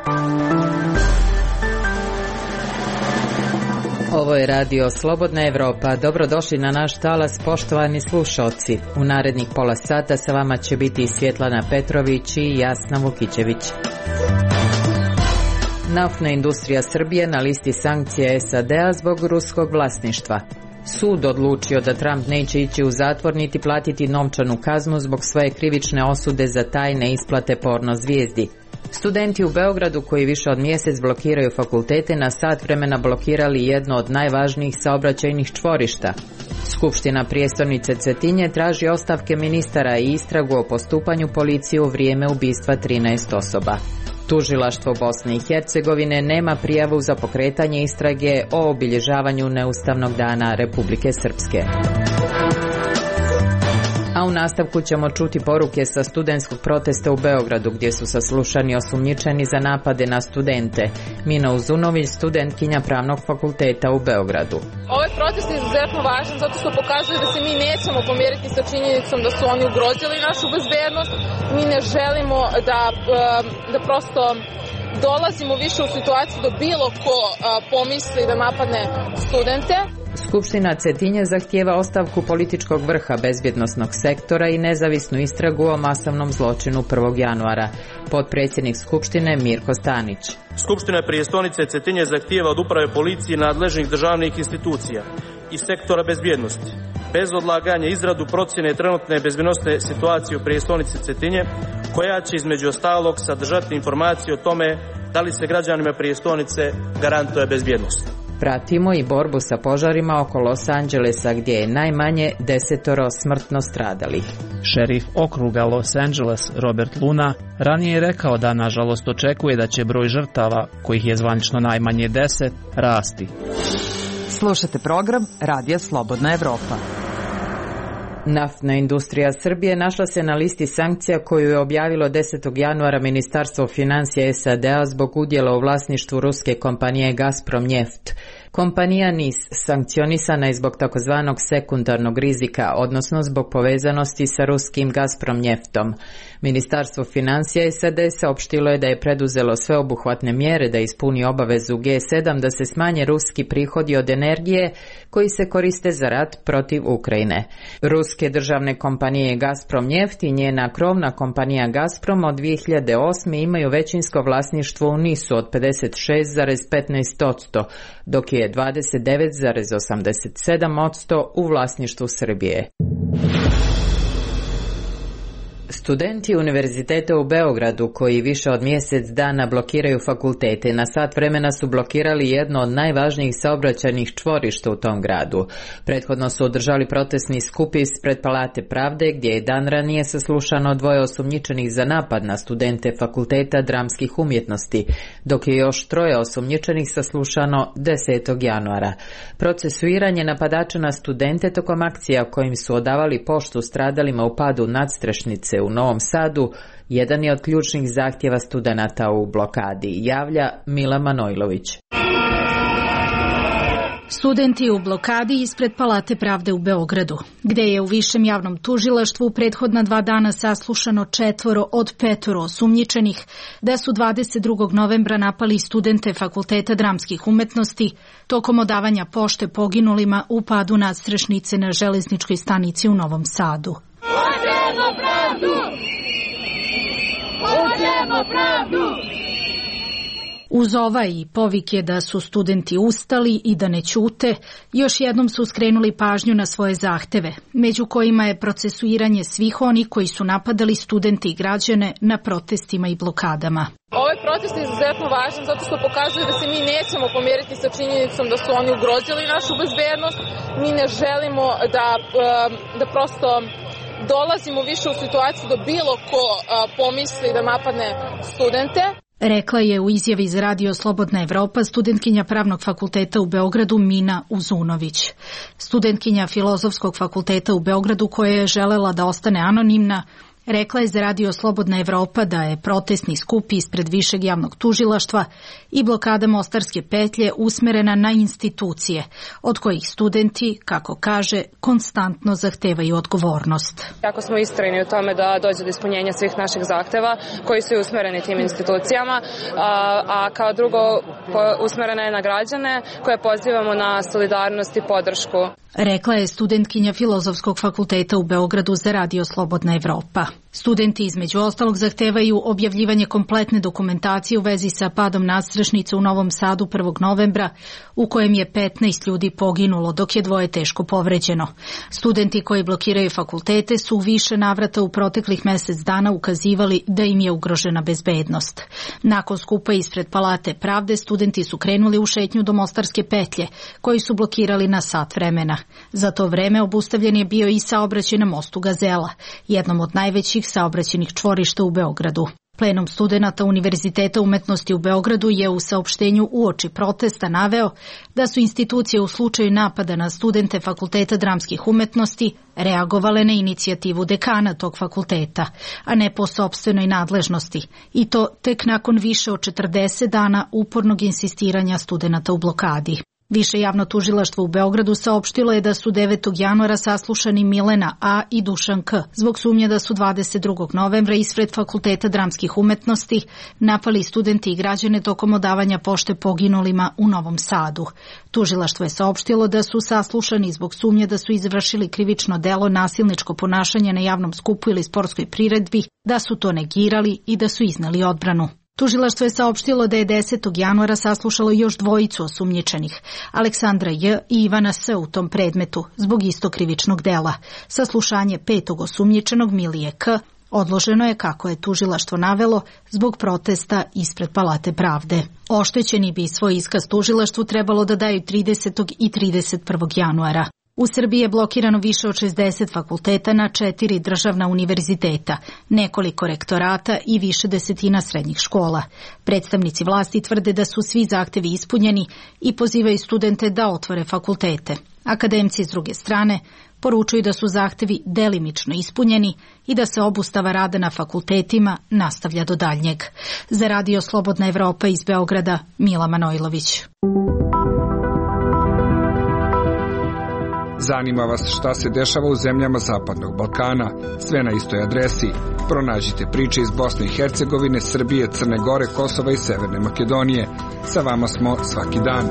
Ovo je radio Slobodna Evropa. Dobrodošli na naš talas, poštovani slušalci. U narednih pola sata sa vama će biti Svjetlana Petrović i Jasna Vukićević. Naftna industrija Srbije na listi sankcija SAD-a zbog ruskog vlasništva. Sud odlučio da Trump neće ići u zatvor niti platiti novčanu kaznu zbog svoje krivične osude za tajne isplate porno zvijezdi. Studenti u Beogradu koji više od mjesec blokiraju fakultete na sat vremena blokirali jedno od najvažnijih saobraćajnih čvorišta. Skupština prijestolnice Cetinje traži ostavke ministara i istragu o postupanju policije u vrijeme ubistva 13 osoba. Tužilaštvo Bosne i Hercegovine nema prijavu za pokretanje istrage o obilježavanju neustavnog dana Republike Srpske. A u nastavku ćemo čuti poruke sa studentskog protesta u Beogradu gdje su saslušani osumnjičeni za napade na studente. Mina Uzunović, studentkinja Pravnog fakulteta u Beogradu. Ovaj protest je izuzetno važan zato što pokazuje da se mi nećemo pomjeriti sa činjenicom da su oni ugrozili našu bezbednost. Mi ne želimo da prosto dolazimo više u situaciju da bilo ko pomisli da napadne studente. Skupština Cetinje zahtijeva ostavku političkog vrha bezbjednosnog sektora i nezavisnu istragu o masovnom zločinu 1. januara. Potpredsjednik Skupštine Mirko Stanić. Skupština prijestolnice Cetinje zahtijeva od uprave policije nadležnih državnih institucija i sektora bezbjednosti bez odlaganja izradu procjene trenutne bezbjednosne situacije u prijestolnici Cetinje, koja će između ostalog sadržati informacije o tome da li se građanima prijestolnice garantuje bezbjednost. Pratimo i borbu sa požarima oko Los Angelesa gdje je najmanje 10 smrtno stradalih. Šerif okruga Los Angeles Robert Luna ranije je rekao da nažalost očekuje da će broj žrtava, kojih je zvanično najmanje 10, rasti. Slušate program Radija Slobodna Evropa. Naftna industrija Srbije našla se na listi sankcija koju je objavilo 10. januara Ministarstvo financija SAD-a zbog udjela u vlasništvu ruske kompanije Gazprom Neft. Kompanija NIS sankcionisana je zbog takozvanog sekundarnog rizika, odnosno zbog povezanosti sa ruskim Gazprom Njeftom. Ministarstvo financija SAD saopštilo je da je preduzelo sveobuhvatne mjere da ispuni obavezu G7 da se smanje ruski prihodi od energije koji se koriste za rat protiv Ukrajine. Ruske državne kompanije Gazprom Njeft i njena krovna kompanija Gazprom od 2008. imaju većinsko vlasništvo u NIS-u od 56,15%, dok je 29,87% u vlasništvu Srbije. Studenti Univerziteta u Beogradu koji više od mjesec dana blokiraju fakultete na sat vremena su blokirali jedno od najvažnijih saobraćajnih čvorišta u tom gradu. Prethodno su održali protestni skup ispred Palate pravde gdje je dan ranije saslušano 2 osumnjičenih za napad na studente Fakulteta dramskih umjetnosti, dok je još 3 osumnjičenih saslušano 10. januara. Procesuiranje napadača na studente tokom akcija kojim su odavali poštu stradalima u padu nadstrešnice u Novom Sadu jedan je od ključnih zahtjeva studenata u blokadi, javlja Mila Manojlović. Studenti u blokadi ispred Palate pravde u Beogradu, gdje je u Višem javnom tužilaštvu prethodna 2 dana saslušano 4 od 5 osumnjičenih da su 22. novembra napali studente Fakulteta dramskih umjetnosti tokom odavanja pošte poginulima u padu nadstrešnice na željezničkoj stanici u Novom Sadu. Hoćemo pravdu! Hoćemo pravdu! Uz ovaj povike da su studenti ustali i da ne ćute, još jednom su skrenuli pažnju na svoje zahteve, među kojima je procesuiranje svih onih koji su napadali studente i građane na protestima i blokadama. Ovaj protest je izuzetno važan zato što pokazuje da se mi nećemo pomjeriti sa činjenicom da su oni ugrozili našu bezbednost. Mi ne želimo da prosto dolazimo više u situaciju da bilo ko pomisli da napadne studente. Rekla je u izjavi za Radio Slobodna Evropa studentkinja Pravnog fakulteta u Beogradu Mina Uzunović. Studentkinja Filozofskog fakulteta u Beogradu koja je želela da ostane anonimna Rekla je za Radio Slobodna Evropa da je protestni skup ispred Višeg javnog tužilaštva i blokada Mostarske petlje usmerena na institucije, od kojih studenti, kako kaže, konstantno zahtevaju odgovornost. Jako smo istrajni u tome da dođe do ispunjenja svih naših zahteva koji su usmereni tim institucijama, a kao drugo usmerena je na građane koje pozivamo na solidarnost i podršku. Rekla je studentkinja Filozofskog fakulteta u Beogradu za Radio Slobodna Evropa. Studenti između ostalog zahtevaju objavljivanje kompletne dokumentacije u vezi sa padom nadstrešnice u Novom Sadu 1. novembra, u kojem je 15 ljudi poginulo, dok je 2 teško povređeno. Studenti koji blokiraju fakultete su u više navrata u proteklih mesec dana ukazivali da im je ugrožena bezbednost. Nakon skupa ispred Palate pravde, studenti su krenuli u šetnju do Mostarske petlje, koji su blokirali na sat vremena. Za to vreme obustavljen je bio i saobraćaj na mostu Gazela, jednom od najvećih saobraćajnih čvorišta u Beogradu. Plenum studenata Univerziteta umetnosti u Beogradu je u saopštenju uoči protesta naveo da su institucije u slučaju napada na studente Fakulteta dramskih umetnosti reagovale na inicijativu dekana tog fakulteta, a ne po sopstvenoj nadležnosti, i to tek nakon više od 40 dana upornog insistiranja studenata u blokadi. Više javno tužilaštvo u Beogradu saopštilo je da su 9. januara saslušani Milena A. i Dušan K. zbog sumnje da su 22. novembra ispred Fakulteta dramskih umetnosti napali studenti i građane tokom odavanja pošte poginulima u Novom Sadu. Tužilaštvo je saopštilo da su saslušani zbog sumnje da su izvršili krivično delo nasilničko ponašanje na javnom skupu ili sportskoj priredbi, da su to negirali i da su izneli odbranu. Tužilaštvo je saopštilo da je 10. januara saslušalo još 2 osumnjičenih, Aleksandra J. i Ivana S. u tom predmetu, zbog istog krivičnog dela. Saslušanje 5. osumnjičenog Milije K. odloženo je, kako je tužilaštvo navelo, zbog protesta ispred Palate pravde. Oštećeni bi svoj iskaz tužilaštvu trebalo da daju 30. i 31. januara. U Srbiji je blokirano više od 60 fakulteta na 4 državna univerziteta, nekoliko rektorata i više desetina srednjih škola. Predstavnici vlasti tvrde da su svi zahtevi ispunjeni i pozivaju studente da otvore fakultete. Akademci s druge strane poručuju da su zahtevi delimično ispunjeni i da se obustava rada na fakultetima nastavlja do daljnjeg. Za Radio Slobodna Evropa iz Beograda, Mila Manojlović. Zanima vas šta se dešava u zemljama Zapadnog Balkana? Sve na istoj adresi. Pronađite priče iz Bosne i Hercegovine, Srbije, Crne Gore, Kosova i Severne Makedonije. Sa vama smo svaki dan.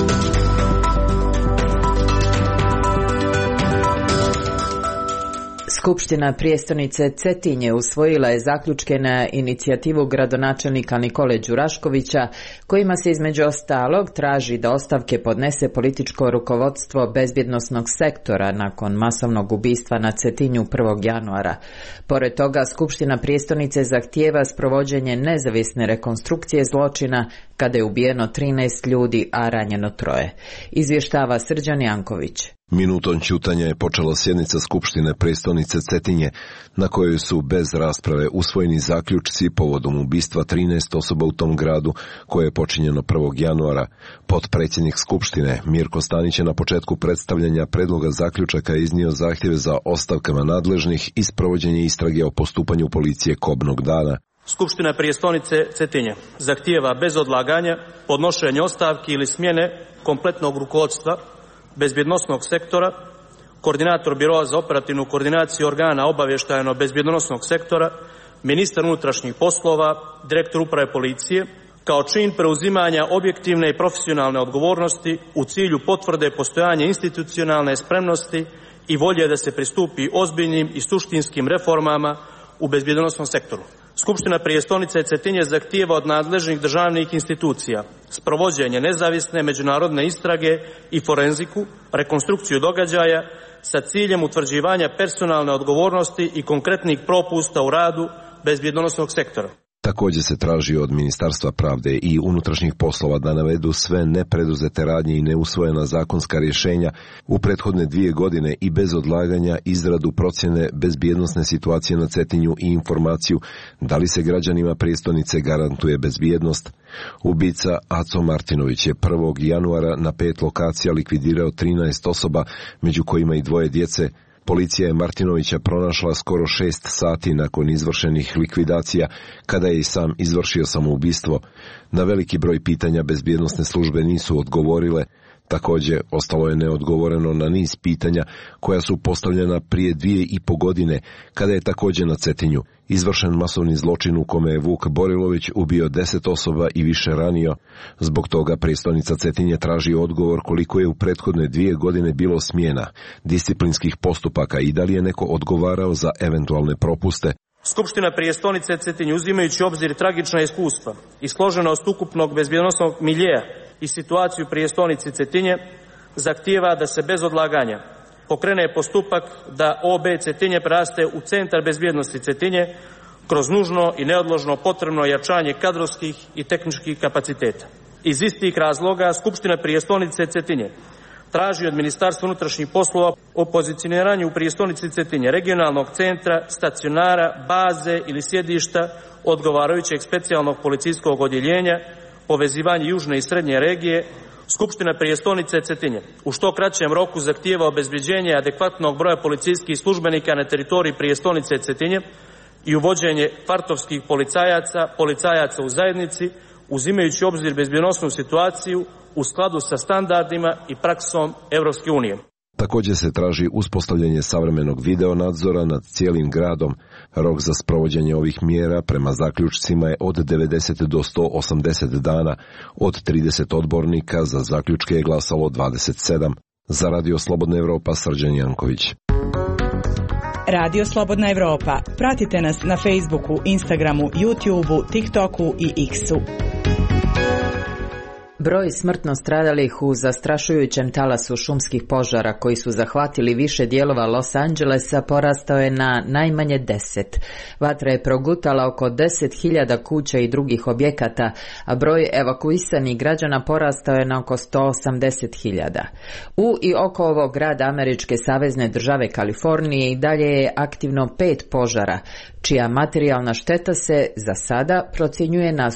Skupština prijestolnice Cetinje usvojila je zaključke na inicijativu gradonačelnika Nikole Đuraškovića, kojima se između ostalog traži da ostavke podnese političko rukovodstvo bezbjednosnog sektora nakon masovnog ubistva na Cetinju 1. januara. Pored toga, Skupština prijestolnice zahtijeva sprovođenje nezavisne rekonstrukcije zločina kada je ubijeno 13 ljudi, a ranjeno 3. Izvještava Srđan Janković. Minutom ćutanja je počela sjednica Skupštine prijestolnice Cetinje, na kojoj su bez rasprave usvojeni zaključci povodom ubistva 13 osoba u tom gradu, koje je počinjeno 1. januara. Potpredsjednik Skupštine Mirko Stanić je na početku predstavljanja predloga zaključaka iznio zahtjeve za ostavkama nadležnih i sprovođenje istrage o postupanju policije kobnog dana. Skupština prijestolnice Cetinje zahtijeva bez odlaganja podnošenje ostavki ili smjene kompletnog rukovodstva bezbjednosnog sektora, koordinator Biroa za operativnu koordinaciju organa obavještajno-bezbjednosnog sektora, ministar unutrašnjih poslova, direktor uprave policije, kao čin preuzimanja objektivne i profesionalne odgovornosti u cilju potvrde postojanja institucionalne spremnosti i volje da se pristupi ozbiljnim i suštinskim reformama u bezbjednosnom sektoru. Skupština prijestolnice Cetinje zahtijeva od nadležnih državnih institucija sprovođenje nezavisne međunarodne istrage i forenziku, rekonstrukciju događaja sa ciljem utvrđivanja personalne odgovornosti i konkretnih propusta u radu bezbjednosnog sektora. Također se traži od Ministarstva pravde i unutrašnjih poslova da navedu sve nepreduzete radnje i neusvojena zakonska rješenja u prethodne 2 godine i bez odlaganja izradu procjene bezbjednosne situacije na Cetinju i informaciju da li se građanima prijestolnice garantuje bezbjednost. Ubica Aco Martinović je 1. januara na 5 lokacija likvidirao 13 osoba, među kojima i 2 djece, Policija je Martinovića pronašla skoro 6 sati nakon izvršenih likvidacija, kada je i sam izvršio samoubistvo. Na veliki broj pitanja bezbjednosne službe nisu odgovorile. Također, ostalo je neodgovoreno na niz pitanja koja su postavljena prije 2,5 godine, kada je također na Cetinju izvršen masovni zločin u kome je Vuk Borilović ubio 10 osoba i više ranio. Zbog toga prijestolnica Cetinje traži odgovor koliko je u prethodne 2 godine bilo smjena, disciplinskih postupaka i da li je neko odgovarao za eventualne propuste. Skupština prijestolnice Cetinje, uzimajući obzir tragična iskustva i složenost ukupnog bezbjednosnog miljeja i situaciju prijestolnice Cetinje, zahtijeva da se bez odlaganja pokrene postupak da OB Cetinje preraste u centar bezbjednosti Cetinje kroz nužno i neodložno potrebno jačanje kadrovskih i tehničkih kapaciteta. Iz istih razloga Skupština prijestolnice Cetinje traži od Ministarstva unutrašnjih poslova o pozicioniranju u prijestolnici Cetinje regionalnog centra, stacionara, baze ili sjedišta odgovarajućeg specijalnog policijskog odjeljenja, povezivanje južne i srednje regije. Skupština prijestolnice Cetinje u što kraćem roku zahtijeva obezbeđenje adekvatnog broja policijskih službenika na teritoriji prijestolnice Cetinje i uvođenje kvartovskih policajaca u zajednici, uzimajući u obzir bezbjednosnu situaciju u skladu sa standardima i praksom Europske unije. Također se traži uspostavljanje savremenog videonadzora nad cijelim gradom. Rok za sprovođenje ovih mjera prema zaključcima je od 90 do 180 dana. Od 30 odbornika za zaključke je glasalo 27. Za Radio Slobodna Evropa, Srđan Janković. Radio Slobodna Evropa. Pratite nas na Facebooku, Instagramu, YouTubeu, TikToku i X-u. Broj smrtno stradalih u zastrašujućem talasu šumskih požara koji su zahvatili više dijelova Los Angelesa porastao je na najmanje 10. Vatra je progutala oko 10.000 kuća i drugih objekata, a broj evakuisanih građana porastao je na oko 180.000. U i oko ovog grada američke savezne države Kalifornije i dalje je aktivno 5 požara, čija materijalna šteta se za sada procjenjuje na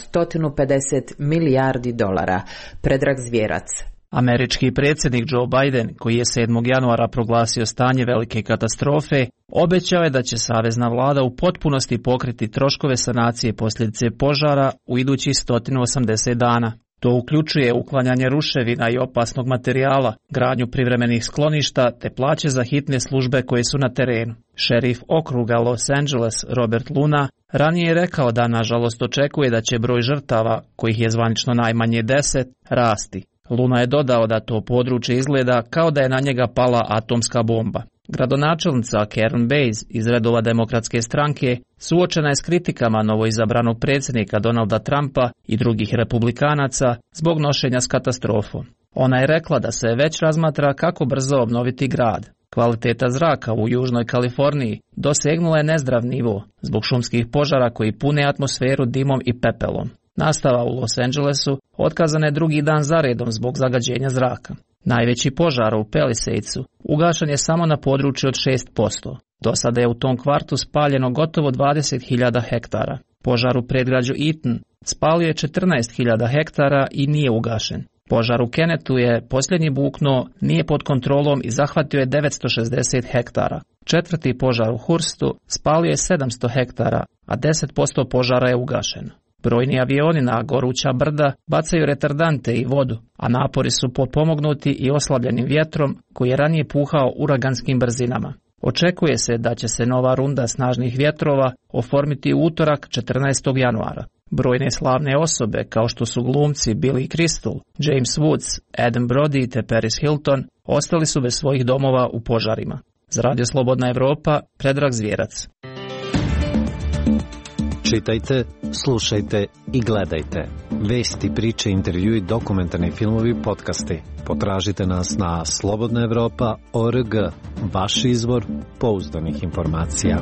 $150 milijardi. Predrag Zvjerac. Američki predsjednik Joe Biden, koji je 7. januara proglasio stanje velike katastrofe, obećao je da će savezna vlada u potpunosti pokriti troškove sanacije posljedice požara u idućih 180 dana. To uključuje uklanjanje ruševina i opasnog materijala, gradnju privremenih skloništa te plaće za hitne službe koje su na terenu. Šerif okruga Los Angeles Robert Luna ranije je rekao da nažalost očekuje da će broj žrtava, kojih je zvanično najmanje 10, rasti. Luna je dodao da to područje izgleda kao da je na njega pala atomska bomba. Gradonačelnica Karen Bass iz redova Demokratske stranke suočena je s kritikama novoizabranog predsjednika Donalda Trumpa i drugih republikanaca zbog nošenja s katastrofom. Ona je rekla da se već razmatra kako brzo obnoviti grad. Kvaliteta zraka u južnoj Kaliforniji dosegnula je nezdrav nivo zbog šumskih požara koji pune atmosferu dimom i pepelom. Nastava u Los Angelesu otkazana je drugi dan zaredom zbog zagađenja zraka. Najveći požar u Palisadesu ugašen je samo na području od 6%. Do sada je u tom kvartu spaljeno gotovo 20.000 hektara. Požar u predgrađu Eaton spalio je 14.000 hektara i nije ugašen. Požar u Kennetu je posljednji buknuo, nije pod kontrolom i zahvatio je 960 hektara. Četvrti požar u Hurstu spalio je 700 hektara, a 10% požara je ugašeno. Brojni avioni na goruća brda bacaju retardante i vodu, a napori su potpomognuti i oslabljenim vjetrom koji je ranije puhao uraganskim brzinama. Očekuje se da će se nova runda snažnih vjetrova oformiti u utorak 14. januara. Brojne slavne osobe kao što su glumci Billy Crystal, James Woods, Adam Brody te Paris Hilton ostali su bez svojih domova u požarima. Za Radio Slobodna Evropa, Predrag Zvjerac. Čitajte, slušajte i gledajte. Vesti, priče, intervjui, dokumentarni filmovi, podcasti. Potražite nas na slobodnaevropa.org, vaš izvor pouzdanih informacija.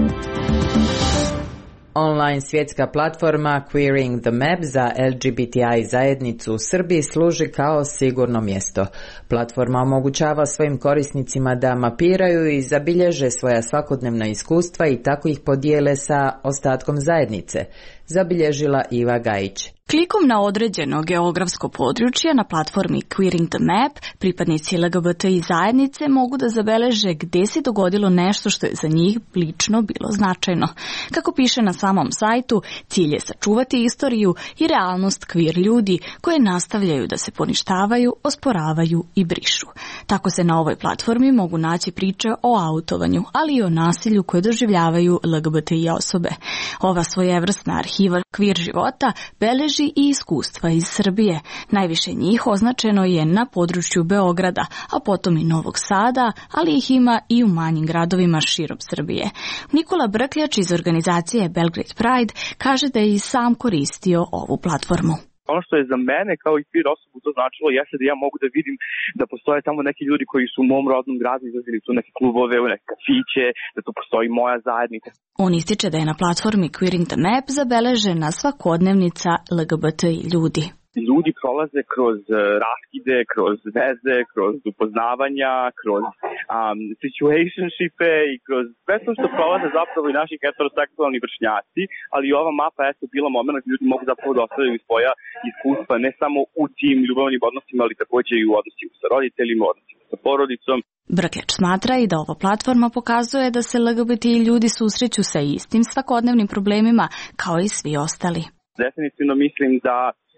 Online svjetska platforma Queering the Map za LGBTI zajednicu u Srbiji služi kao sigurno mjesto. Platforma omogućava svojim korisnicima da mapiraju i zabilježe svoja svakodnevna iskustva i tako ih podijele sa ostatkom zajednice, zabilježila Iva Gajić. Klikom na određeno geografsko područje na platformi Queering the Map, pripadnici LGBTI zajednice mogu da zabeleže gde se dogodilo nešto što je za njih lično bilo značajno. Kako piše na samom sajtu, cilj je sačuvati istoriju i realnost queer ljudi koje nastavljaju da se poništavaju, osporavaju i brišu. Tako se na ovoj platformi mogu naći priče o autovanju, ali i o nasilju koje doživljavaju LGBTI osobe. Ova svojevrsna arhiva queer života beleži i iskustva iz Srbije. Najviše njih označeno je na području Beograda, a potom i Novog Sada, ali ih ima i u manjim gradovima širom Srbije. Nikola Brkljač iz organizacije Belgrade Pride kaže da je i sam koristio ovu platformu. Ono što je za mene kao i queer osobu to značilo jeste da ja mogu da vidim da postoje tamo neki ljudi koji su u mom rodnom gradu izlazili tu neke klubove, u neke kafiće, da tu postoji moja zajednica. On ističe da je na platformi Queering the Map zabeležena svakodnevnica LGBTI ljudi. Ljudi prolaze kroz raskide, kroz veze, kroz upoznavanja, kroz situationshipe i kroz sve što prolaze zapravo i naši heteroseksualni vršnjaci, ali i ova mapa je bila moment da ljudi mogu zapravo da ostavljaju svoja iskustva ne samo u tim ljubavnim odnosima, ali takođe i u odnosima sa roditeljima, odnosima sa porodicom. Brkljač smatra i da ova platforma pokazuje da se LGBTI ljudi susreću sa istim svakodnevnim problemima kao i svi ostali. Definitivno mislim da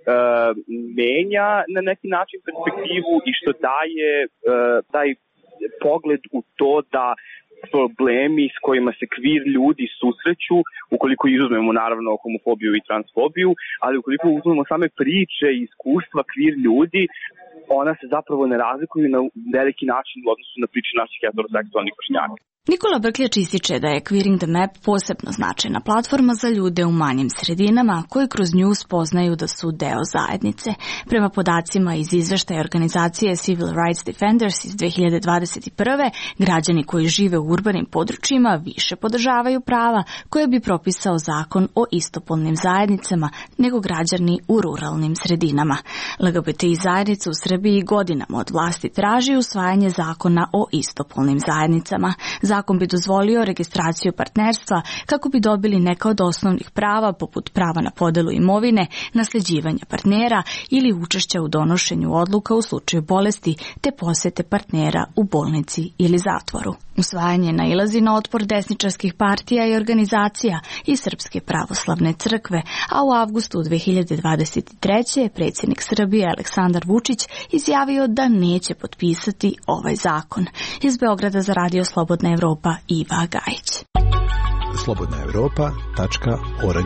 menja na neki način perspektivu i što daje taj pogled u to da problemi s kojima se queer ljudi susreću, ukoliko izuzmemo naravno homofobiju i transfobiju, ali ukoliko uzmemo same priče i iskustva queer ljudi, ona se zapravo ne razlikuju na veliki način u odnosu na priče naših heteroseksualnih vršnjaka. Nikola Brkljač ističe da je Queering the Map posebno značajna platforma za ljude u manjim sredinama koji kroz nju spoznaju da su deo zajednice. Prema podacima iz izveštaja organizacije Civil Rights Defenders iz 2021. građani koji žive u urbanim područjima više podržavaju prava koje bi propisao zakon o istopolnim zajednicama nego građani u ruralnim sredinama. LGBTI zajednica u Srbiji godinama od vlasti traži usvajanje zakona o istopolnim zajednicama. Zakon bi dozvolio registraciju partnerstva kako bi dobili neka od osnovnih prava poput prava na podelu imovine, nasljeđivanja partnera ili učešća u donošenju odluka u slučaju bolesti te posete partnera u bolnici ili zatvoru. Usvajanje nailazi na otpor desničarskih partija i organizacija i Srpske pravoslavne crkve, a u avgustu 2023. predsjednik Srbije Aleksandar Vučić izjavio da neće potpisati ovaj zakon. Iz Beograda za Radio Slobodna Evropa, Iva Gajić. slobodnaevropa.org.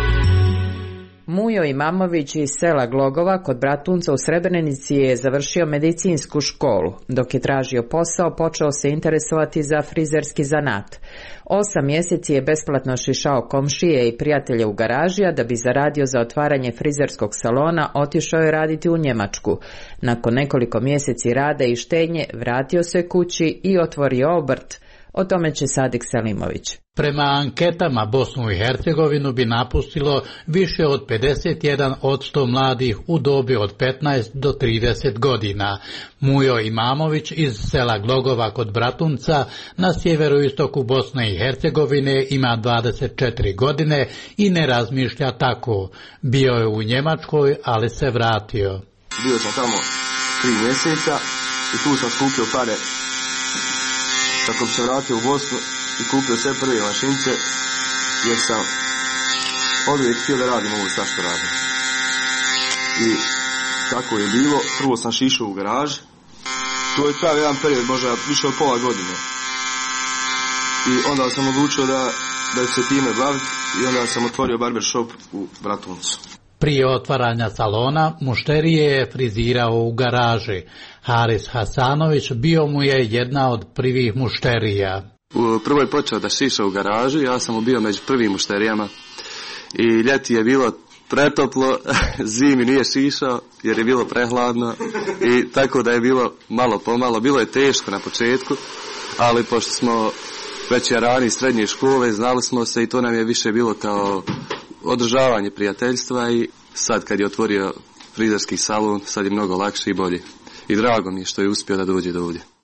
Mujo Imamović iz sela Glogova kod Bratunca u Srebrenici je završio medicinsku školu. Dok je tražio posao, počeo se interesovati za frizerski zanat. 8 mjeseci je besplatno šišao komšije i prijatelje u garaži, a da bi zaradio za otvaranje frizerskog salona, otišao je raditi u Njemačku. Nakon nekoliko mjeseci rada i štednje, vratio se kući i otvorio obrt. O tome će Sadik Selimović. Prema anketama Bosnu i Hercegovinu bi napustilo više od 51% mladih u dobi od 15 do 30 godina. Mujo Imamović iz sela Glogova kod Bratunca na sjeveroistoku Bosne i Hercegovine ima 24 godine i ne razmišlja tako. Bio je u Njemačkoj, ali se vratio. Bio sam tamo 3 mjeseca i tu sam skupio pare kako bi se vratio u Bosnu i kupio sve prve mašince, jer sam oduvijek htio da radim ovo šta što radim. I tako je bilo, prvo sam šišao u garaži, to je pravi jedan period, možda više od pola godine. I onda sam odlučio da ću se time baviti i onda sam otvorio barber shop u Bratuncu. Prije otvaranja salona mušterije je frizirao u garaži. Haris Hasanović bio mu je jedna od prvih mušterija. Prvo je počeo da šiša u garaži, ja sam mu bio među prvim mušterijama i ljeti je bilo pretoplo, zimi nije šišao jer je bilo prehladno i tako da je bilo malo pomalo, bilo je teško na početku, ali pošto smo već jarani iz srednje škole, znali smo se i to nam je više bilo kao održavanje prijateljstva i sad kad je otvorio frizerski salon, sad je mnogo lakše i bolje. I drago mi je što je uspio da dođe do ovdje.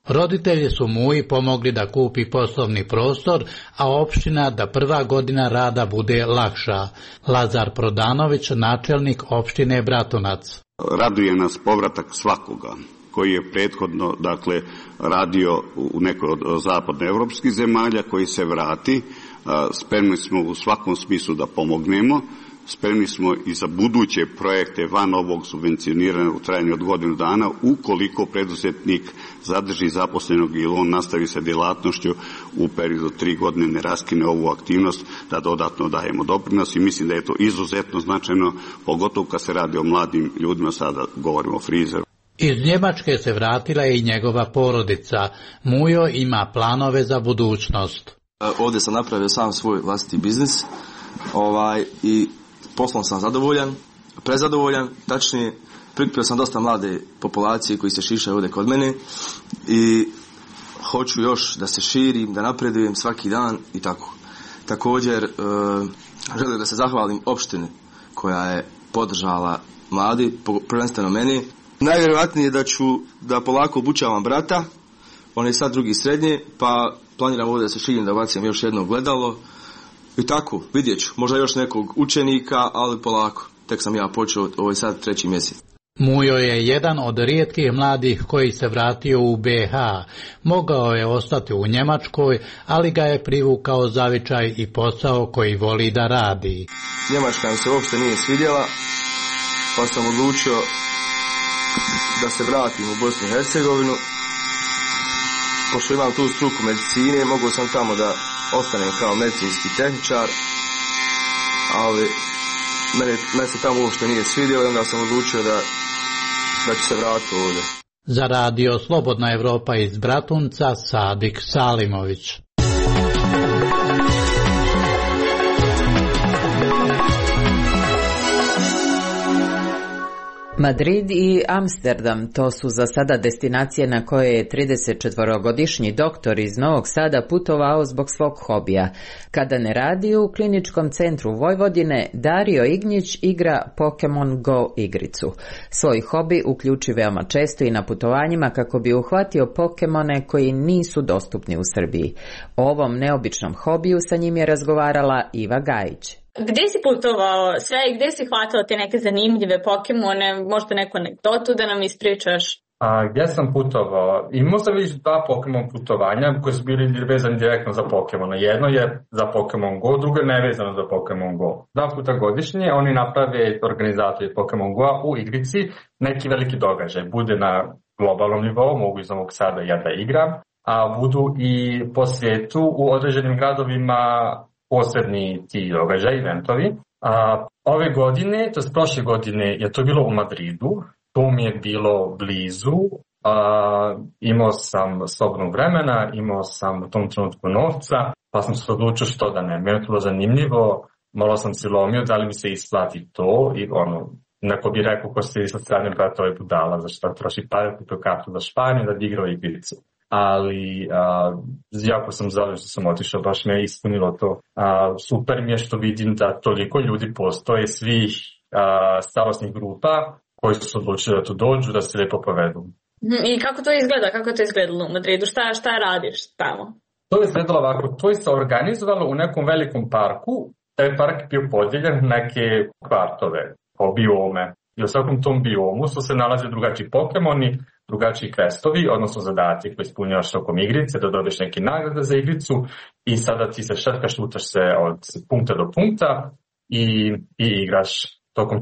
Roditelji su Muji pomogli da kupi poslovni prostor, a opština da prva godina rada bude lakša. Lazar Prodanović, načelnik opštine Bratunac. Raduje nas povratak svakoga koji je prethodno radio u nekoj od zapadnoevropskih zemalja, koji se vrati. Spremni smo u svakom smislu da pomognemo. Spremni smo i za buduće projekte van ovog subvencioniranja u trajanju od godinu dana, ukoliko preduzetnik zadrži zaposlenog ili on nastavi sa djelatnošću u periodu 3 godine, ne raskine ovu aktivnost, da dodatno dajemo doprinos i mislim da je to izuzetno značajno, pogotovo kad se radi o mladim ljudima, sada govorimo o frizeru. Iz Njemačke se vratila i njegova porodica. Mujo ima planove za budućnost. Ovdje sam napravio sam svoj vlastiti biznis i poslom sam zadovoljan, prezadovoljan, tačnije prikupio sam dosta mlade populacije koji se šišaju ovdje kod mene i hoću još da se širim, da napredujem svaki dan i tako. Također želim da se zahvalim opštini koja je podržala mladi, prvenstveno meni. Najvjerojatnije da ću da polako obučavam brata, on je sad drugi srednje, pa planiram ovdje da se širim, da bacim još jedno gledalo. I tako, vidjet ću, možda još nekog učenika, ali polako. Tek sam ja počeo, ovo je sad 3. mjesec. Mujo je jedan od rijetkih mladih koji se vratio u BiH. Mogao je ostati u Njemačkoj, ali ga je privukao zavičaj i posao koji voli da radi. Njemačka mi se uopšte nije svidjela, pa sam odlučio da se vratim u Bosnu i Hercegovinu. Pošto imam tu struku medicine, mogao sam tamo da ostanem kao medicinski tehničar, ali mene se tamo uopšte nije svidjelo i onda sam odlučio da ću se vratiti ovdje. Za radio Slobodna Evropa iz Bratunca, Sadik Salimović. Madrid i Amsterdam, to su za sada destinacije na koje je 34-godišnji doktor iz Novog Sada putovao zbog svog hobija. Kada ne radi u kliničkom centru Vojvodine, Dario Ignjić igra Pokemon Go igricu. Svoj hobi uključi veoma često i na putovanjima kako bi uhvatio Pokemone koji nisu dostupni u Srbiji. O ovom neobičnom hobiju sa njim je razgovarala Iva Gajić. Gdje si putovao sve i gdje si hvatao te neke zanimljive Pokemone, možda neku anegdotu da nam ispričaš? Gdje sam putovao? Imao sam već 2 Pokemon putovanja koji su bili vezani direktno za Pokemona. Jedno je za Pokemon Go, drugo je nevezano za Pokemon Go. 2 puta godišnje oni naprave, organizatori Pokemon Go u igrici, neki veliki događaj. Bude na globalnom nivou, mogu iz Novog Sada ja da igram, a budu i po svijetu u određenim gradovima posebni ti događaj, eventovi. Ove godine, to je prošle godine, je to bilo u Madridu, to mi je bilo blizu, imao sam slobodnog vremena, imao sam u tom trenutku novca, pa sam se odlučio što da ne. Meni je to bilo zanimljivo, malo sam se lomio, da li mi se isplati to i neko bi rekao ko se sa strane brata ovaj budala, zašto troši pare, kupio kartu za Španiju, da bi igrao igricu. Ali jako sam zadovoljan što sam otišao, baš me je ispunilo to. Super mi je što vidim da toliko ljudi postoje, svih starosnih grupa koji su se odlučili da tu dođu, da se lijepo povedu. I kako to izgleda? Kako je to izgledalo u Madridu? Šta radiš tamo? To je izgledalo ovako, to je se organizovalo u nekom velikom parku. Taj park je bio podijeljen neke kvartove, po biome. I u svakom tom biomu su se nalaze drugačiji Pokemoni, drugačiji kvestovi, odnosno zadati koji ispunjavaš tokom igrice, da dobiješ neke nagrade za igricu i sada ti se šetkaš, šutaš se od punkta do punkta i igraš. Tokom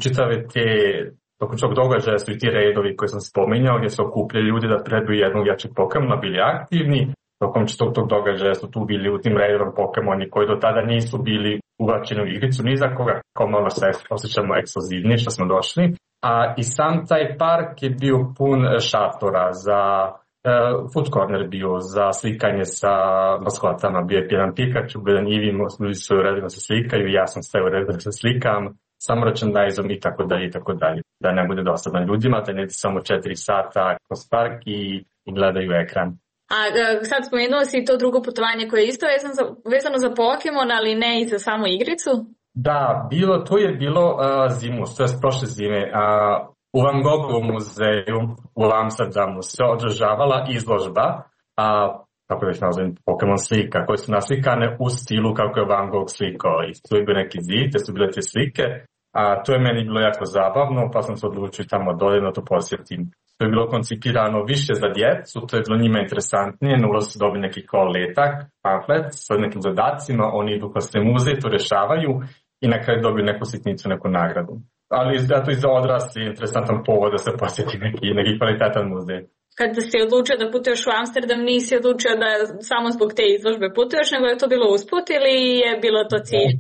tog događaja su i ti redovi koje sam spominjao, gdje se okupljaju ljudi da trebaju jednog jačeg Pokemona, bili aktivni. Tokom tog događaja su tu bili u tim redovim Pokemoni koji do tada nisu bili uvačeni u igricu ni za koga, kao malo se osjećamo ekskluzivni što smo došli. I sam taj park je bio pun šatora za food corner bio, za slikanje sa maskotama, bio je jedan Pikachu, bio je Eevee, ljudi su u redu da se slikaju, ja sam sve u redu da se slikam, sa merchandise-om i tako dalje, da ne bude dosadno ljudima, da ne samo 4 sata kroz park i gledaju ekran. Sad spomenuo si to drugo putovanje koje je isto vezano za Pokemon, ali ne i za samu igricu? Da, to je bilo zimus, to je prošle zime. U Van Gogovom muzeju u Amsterdamu se održavala izložba kako već nazovem, Pokemon slika, koje su naslikane u stilu kako je Van Gogh slikao. I tu je bio neki zid, te su bile te slike, a to je meni bilo jako zabavno, pa sam se odlučio tamo dojedno to posjetim. To je bilo koncipirano više za djecu, to je bilo njima interesantnije, na ulazu su dobili neki kao letak, pamflet sa nekim zadacima, oni idu kroz te muzeje, to rešavaju i na kraju dobiju neku sitnicu, neku nagradu. Ali zato i za odrasli interesantan povod da se posjeti neki kvalitetan muzej. Kad si odlučio da putuješ u Amsterdam, nisi odlučio da samo zbog te izložbe putuješ, nego je to bilo usput ili je bilo to cilj?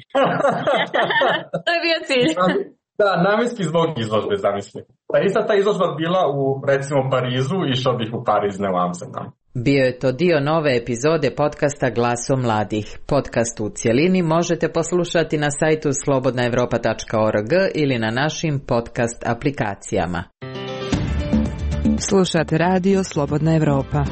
To je bio cilj. Da, namjenski zbog izložbe, zamisli. Pa ista ta izložba bila u, recimo, Parizu, išao bih u Pariz, ne u Amsterdam. Bio je to dio nove epizode podcasta Glaso mladih. Podcast u cjelini možete poslušati na sajtu slobodnaevropa.org ili na našim podcast aplikacijama. Slušate radio Slobodna Evropa.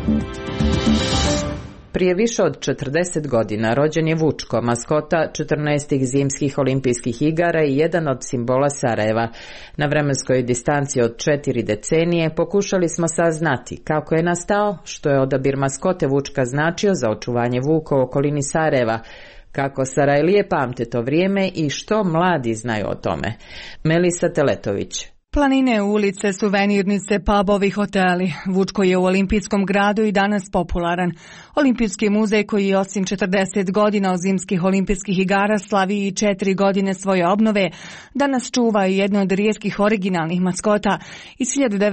Prije više od 40 godina rođen je Vučko, maskota 14. zimskih olimpijskih igara i jedan od simbola Sarajeva. Na vremenskoj distanci od 4 decenije pokušali smo saznati kako je nastao, što je odabir maskote Vučka značio za očuvanje vuka u okolini Sarajeva, kako Sarajlije pamte to vrijeme i što mladi znaju o tome. Melisa Teletović. Planine, ulice, suvenirnice, pubovi, hoteli. Vučko je u olimpijskom gradu i danas popularan. Olimpijski muzej koji je osim 40 godina od zimskih olimpijskih igara slavi i 4 godine svoje obnove, danas čuva i jedno od rijetkih originalnih maskota iz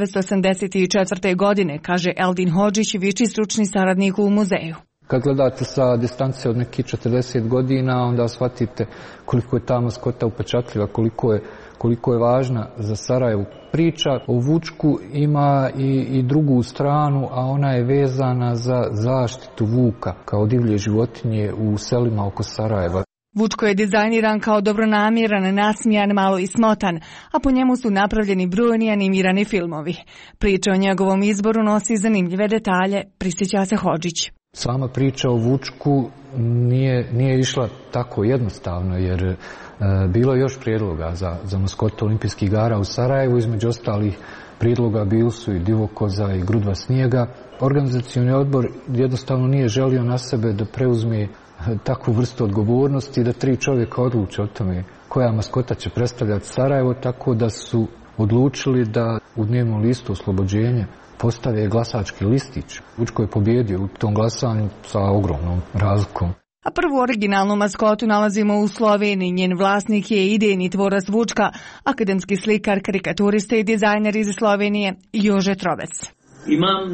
1984. godine, kaže Eldin Hodžić, viši stručni saradnik u muzeju. Kad gledate sa distance od nekih 40 godina, onda shvatite koliko je ta maskota upečatljiva, koliko je važna za Sarajevo. Priča o Vučku ima i drugu stranu, a ona je vezana za zaštitu vuka kao divlje životinje u selima oko Sarajeva. Vučko je dizajniran kao dobronamjeran, nasmijan, malo i smotan, a po njemu su napravljeni brojni animirani filmovi. Priča o njegovom izboru nosi zanimljive detalje, prisjeća se Hodžić. Sama priča o Vučku nije išla tako jednostavno, jer bilo je još prijedloga za maskotu olimpijskih igara u Sarajevu. Između ostalih prijedloga bili su i Divokoza i Grudva snijega. Organizacioni odbor jednostavno nije želio na sebe da preuzme takvu vrstu odgovornosti, da 3 čovjeka odluče o tome koja maskota će predstavljati Sarajevo, tako da su odlučili da u dnevnom listu oslobođenja postave glasački listić. Vučko je pobjedio u tom glasanju sa ogromnom razlikom. A prvu originalnu maskotu nalazimo u Sloveniji. Njen vlasnik je idejni tvorac Vučka, akademski slikar, karikaturista i dizajner iz Slovenije Jože Trobec. Imam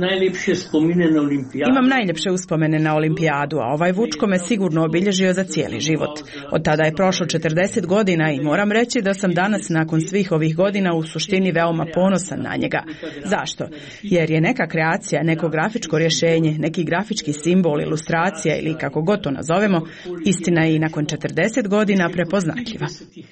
najljepše uspomene na olimpijadu, a ovaj Vučko me sigurno obilježio za cijeli život. Od tada je prošlo 40 godina i moram reći da sam danas nakon svih ovih godina u suštini veoma ponosan na njega. Zašto? Jer je neka kreacija, neko grafičko rješenje, neki grafički simbol, ilustracija ili kako god to nazovemo, istina je i nakon 40 godina prepoznatljiva.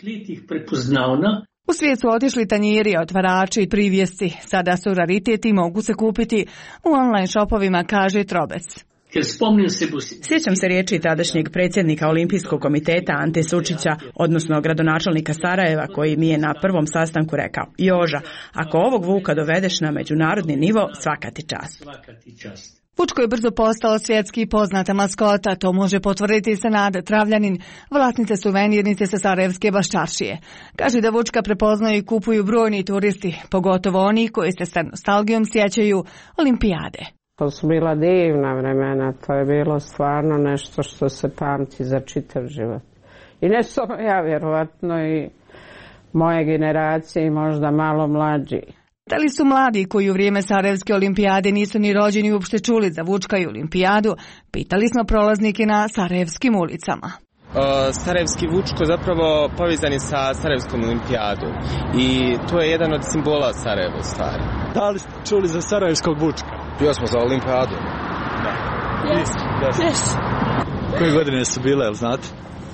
U svijet su otišli tanjiri, otvarači i privjesci. Sada su raritet i mogu se kupiti u online shopovima, kaže Trobec. Sjećam se riječi tadašnjeg predsjednika Olimpijskog komiteta Ante Sučića, odnosno gradonačelnika Sarajeva, koji mi je na prvom sastanku rekao: Joža, ako ovog vuka dovedeš na međunarodni nivo, svaka ti čast. Vučko je brzo postao svjetski poznata maskota, to može potvrditi Senada Travljanin, vlasnica suvenirnice sa Sarajevske Baščaršije. Kaže da Vučka prepoznaju i kupuju brojni turisti, pogotovo oni koji se sa nostalgijom sjećaju olimpijade. To su bila divna vremena, to je bilo stvarno nešto što se pamti za čitav život. I ne samo ja, vjerovatno i moje generacije i možda malo mlađi. Da li su mladi koji u vrijeme Sarajevske olimpijade nisu ni rođeni uopšte čuli za Vučka i olimpijadu, pitali smo prolaznike na sarajevskim ulicama. Sarajevski Vučko zapravo povezan je sa Sarajevskom olimpijadom i to je jedan od simbola Sarajeva u stvari. Da li ste čuli za Sarajevskog Vučka? Bio smo za olimpijadu. Da. Yes. Koje godine su bile, jel znate?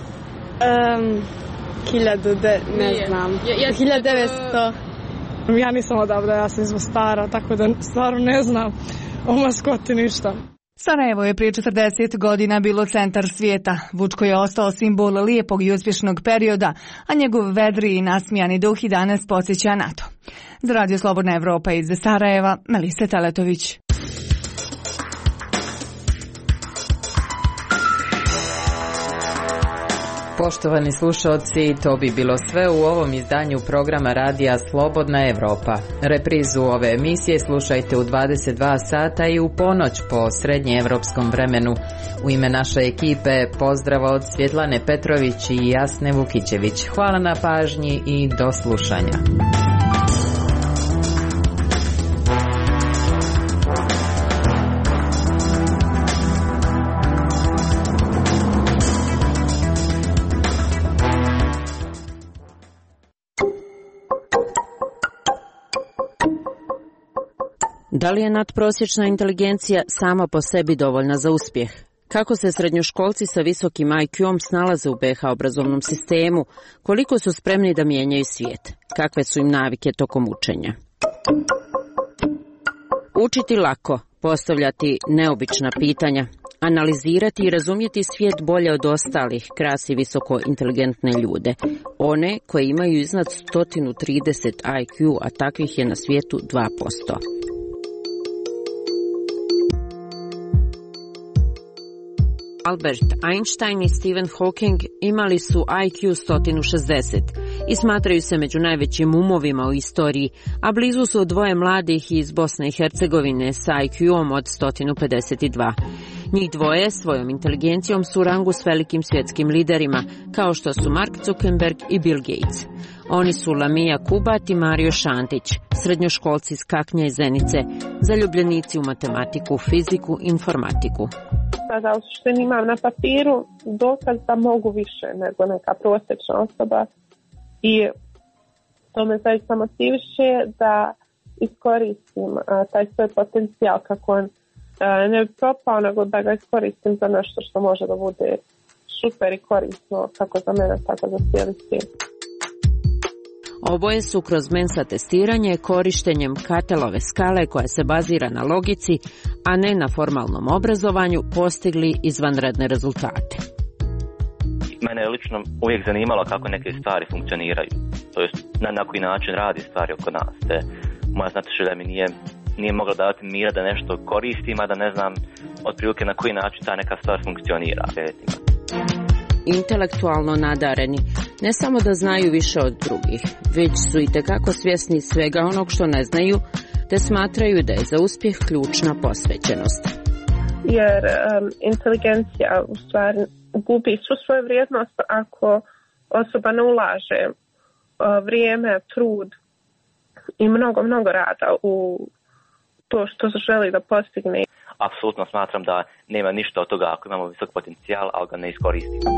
1900. Ja nisam odavde, ja sam iz Mostara, tako da stvarno ne znam o maskoti ništa. Sarajevo je prije 40 godina bilo centar svijeta. Vučko je ostao simbol lijepog i uspješnog perioda, a njegov vedri i nasmijani duh i danas podsjeća na to. Za Radio Slobodna Evropa iz Sarajeva, Melisa Teletović. Poštovani slušalci, to bi bilo sve u ovom izdanju programa radija Slobodna Evropa. Reprizu ove emisije slušajte u 22 sata i u ponoć po srednjeevropskom vremenu. U ime naše ekipe pozdrav od Svjetlane Petrović i Jasne Vukićević. Hvala na pažnji i do slušanja. Da li je nadprosječna inteligencija sama po sebi dovoljna za uspjeh? Kako se srednjoškolci sa visokim IQ-om snalaze u BiH obrazovnom sistemu? Koliko su spremni da mijenjaju svijet? Kakve su im navike tokom učenja? Učiti lako, postavljati neobična pitanja, analizirati i razumjeti svijet bolje od ostalih krasi visoko inteligentne ljude. One koje imaju iznad 130 IQ, a takvih je na svijetu 2%. Albert Einstein i Stephen Hawking imali su IQ 160 i smatraju se među najvećim umovima u istoriji, a blizu su dvoje mladih iz Bosne i Hercegovine sa IQ-om od 152. Njih dvoje svojom inteligencijom su u rangu s velikim svjetskim liderima, kao što su Mark Zuckerberg i Bill Gates. Oni su Lamija Kubat i Mario Šantić, srednjoškolci iz Kaknja i Zenice, zaljubljenici u matematiku, fiziku i informatiku. Da u suštini imam na papiru dokaz da mogu više nego neka prosječna osoba i to me zaista motiviše da iskoristim taj svoj potencijal kako on ne bi propao, nego da ga iskoristim za nešto što može da bude super i korisno kako za mene, tako za cijeli svijet. Oboje su kroz Mensa testiranje korištenjem Katelove skale koja se bazira na logici, a ne na formalnom obrazovanju, postigli izvanredne rezultate. Mene je lično uvijek zanimalo kako neke stvari funkcioniraju, to jest na koji način radi stvari oko nas. Moja znatiželja mi nije mogla davati mira da nešto koristim, a da ne znam otprilike na koji način ta neka stvar funkcionira. Intelektualno nadareni, ne samo da znaju više od drugih, već su itekako svjesni svega onog što ne znaju, te smatraju da je za uspjeh ključna posvećenost. Jer inteligencija u stvari gubi svu svoju vrijednost ako osoba ne ulaže vrijeme, trud i mnogo rada u to što želi da postigne. Apsolutno smatram da nema ništa od toga ako imamo visok potencijal, ali ga ne iskoristimo.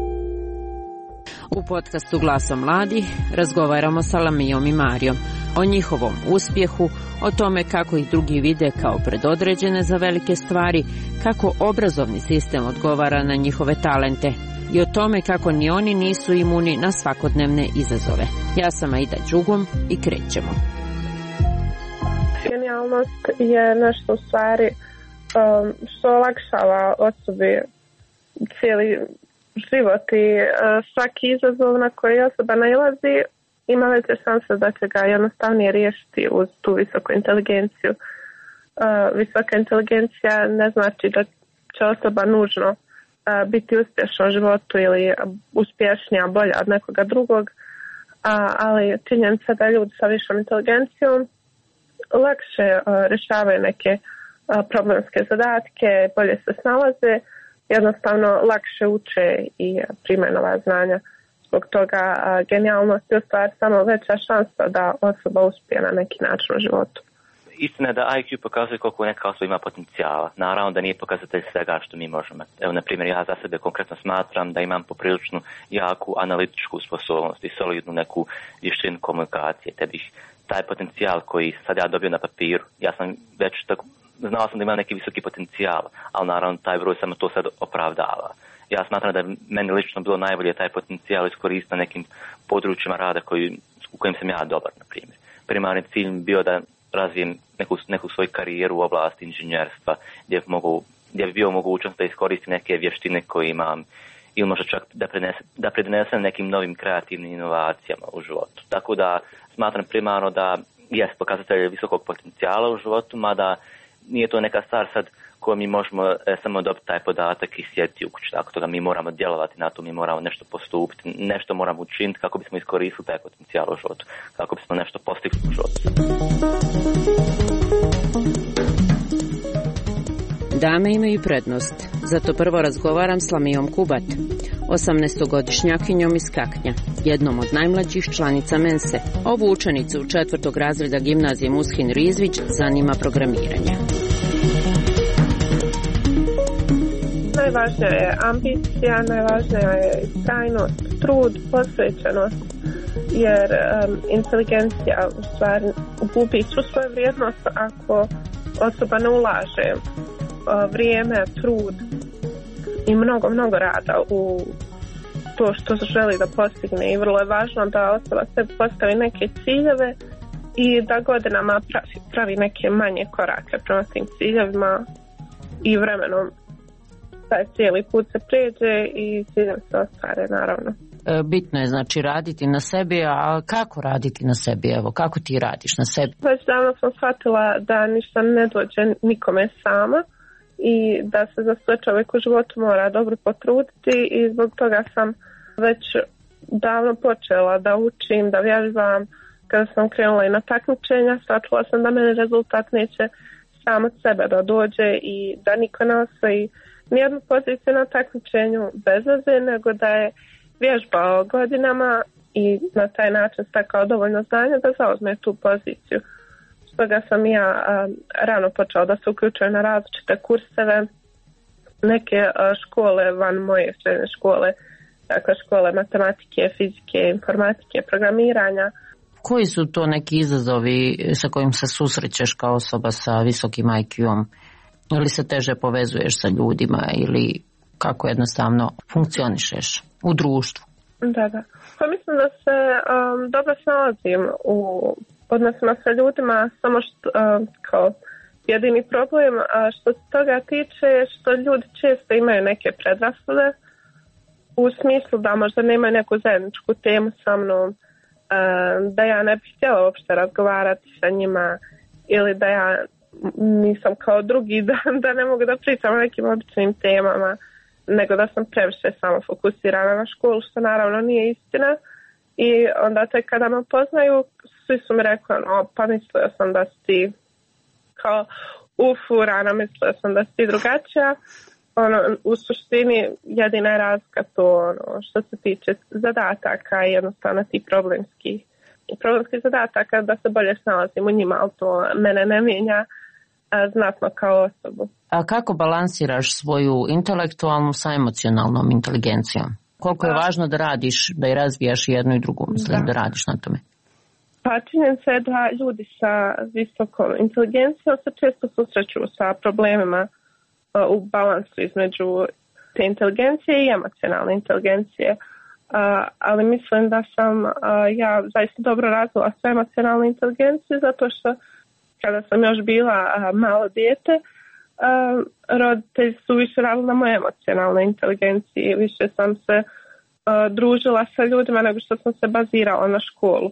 U podcastu Glasa mladih razgovaramo sa Lamijom i Marijom o njihovom uspjehu, o tome kako ih drugi vide kao predodređene za velike stvari, kako obrazovni sistem odgovara na njihove talente i o tome kako ni oni nisu imuni na svakodnevne izazove. Ja sam Aida Đugum i krećemo. Genijalnost je nešto u stvari što olakšava osobi cijeli život i svaki izazov na koji osoba nailazi ima veće šanse da će ga jednostavnije riješiti uz tu visoku inteligenciju. Visoka inteligencija ne znači da će osoba nužno biti uspješna u životu ili uspješnija, bolja od nekoga drugog, ali činjenica da ljudi sa višom inteligencijom lakše rješavaju neke problemske zadatke, bolje se snalaze, jednostavno lakše uče i primaju nova znanja. Zbog toga genijalnost je u stvari samo veća šansa da osoba uspije na neki način u životu. Istina je da IQ pokazuje koliko neka osoba ima potencijala. Naravno da nije pokazatelj svega što mi možemo. Evo, na primjer, ja za sebe konkretno smatram da imam popriličnu jaku analitičku sposobnost i solidnu neku vještinu komunikacije, te bih taj potencijal koji sad ja dobio na papiru, ja sam već tako, znao sam da imam neki visoki potencijal, ali naravno taj broj samo to sad opravdava. Ja smatram da je meni lično bilo najbolje taj potencijal iskoristiti na nekim područjima rada u kojim sam ja dobar, na primjer. Primarni cilj bio da razvijem neku svoju karijeru u oblasti inženjerstva, gdje bi bio mogućnost da iskoristim neke vještine koje imam ili možda čak da pridonesem nekim novim kreativnim inovacijama u životu. Tako da smatram primarno da jest pokazatelj visokog potencijala u životu, mada nije to neka stvar sad koje mi možemo samo dobiti taj podatak i sjediti u kući. Tako toga mi moramo djelovati na to, mi moramo nešto postupiti, nešto moramo učiniti kako bismo iskoristili taj potencijal u životu, kako bismo nešto postigli u životu. Dame imaju prednost, zato prvo razgovaram s Lamijom Kubat, 18-godišnjakinjom iz Kaknja, jednom od najmlađih članica Mense. Ovu učenicu 4. razreda gimnazije Mushin Rizvić zanima programiranje. Najvažnija je ambicija, najvažnija je istrajnost, trud, posvećenost, jer inteligencija u stvari gubi svu svoju vrijednost ako osoba ne ulaže vrijeme, trud i mnogo rada u to što se želi da postigne. I vrlo je važno da osoba se postavi neke ciljeve i da godinama pravi neke manje korake prema tim ciljevima i vremenom taj cijeli put se pređe i ciljem se ostvare, naravno. Bitno je znači raditi na sebi, a kako raditi na sebi? Evo, kako ti radiš na sebi? Već davno sam shvatila da ništa ne dođe nikome sama i da se za sve čovjek u životu mora dobro potruditi i zbog toga sam već davno počela da učim, da vježbam. Kada sam krenula i na takmičenja, shvatila sam da meni rezultat neće sam od sebe da dođe i da niko ne osvoji nijednu poziciju na takmičenju bez veze, nego da je vježbao godinama i na taj način stekao dovoljno znanja da zauzme tu poziciju. Stoga sam ja rano počela da se uključujem na različite kurseve, neke škole van moje srednje škole, dakle škole matematike, fizike, informatike, programiranja. Koji su to neki izazovi sa kojim se susrećeš kao osoba sa visokim IQ-om? Ili se teže povezuješ sa ljudima ili kako jednostavno funkcionišeš u društvu? Da. Pa mislim da se dobro snalazim u odnosima sa ljudima, samo što kao jedini problem što se toga tiče je što ljudi često imaju neke predrasude u smislu da možda nemaju neku zajedničku temu sa mnom, da ja ne bih htjela uopšte razgovarati sa njima ili da ja nisam kao drugi, da ne mogu da pričam o nekim običnim temama, nego da sam previše samo fokusirana na školu, što naravno nije istina. I onda tek kada me poznaju, svi su mi rekli, pa mislio sam da si ti kao ufurana, mislio sam da si ti drugačija. U suštini jedina je razlika to što se tiče zadataka i jednostavno ti problemskih zadataka, da se bolje snalazim u njima, ali to mene ne mijenja znatno kao osobu. A kako balansiraš svoju intelektualnu sa emocionalnom inteligencijom? Koliko je važno da radiš, da i razvijaš jednu i drugu, da radiš na tome? Pa činjenica je da ljudi sa visokom inteligencijom se često susreću sa problemima u balansu između te inteligencije i emocionalne inteligencije. Ali mislim da sam ja zaista dobro razvila svoju emocionalnu inteligenciju zato što kada sam još bila malo dijete, roditelji su više radili na moje emocionalne inteligencije, više sam se družila sa ljudima nego što sam se bazirala na školu.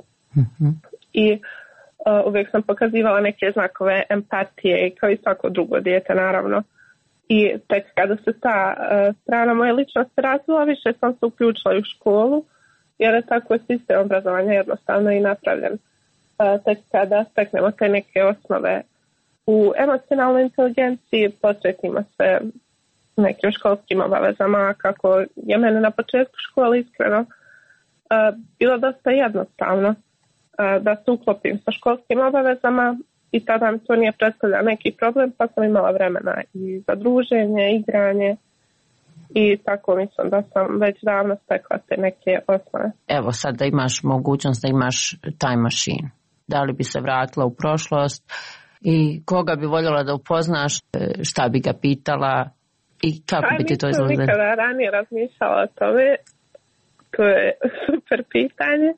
I uvijek sam pokazivala neke znakove empatije kao i svako drugo dijete naravno. I tek kada se ta strana moje ličnosti razvila, više sam se uključila u školu, jer je tako sistem obrazovanja jednostavno i napravljen. Tek kada steknemo te neke osnove u emocionalnoj inteligenciji, posvetimo se nekim školskim obavezama, kako je mene na početku škole iskreno bilo dosta jednostavno da se uklopim sa školskim obavezama i tada mi to nije predstavljao neki problem, pa sam imala vremena i za druženje, igranje i tako mislim da sam već davno stekla te neke osnove. Evo sad da imaš mogućnost da imaš time machine, da li bi se vratila u prošlost i koga bi voljela da upoznaš, šta bi ga pitala i kako bi ti to izgledalo? Nisam nikada ranije razmišljala o tome, to je super pitanje.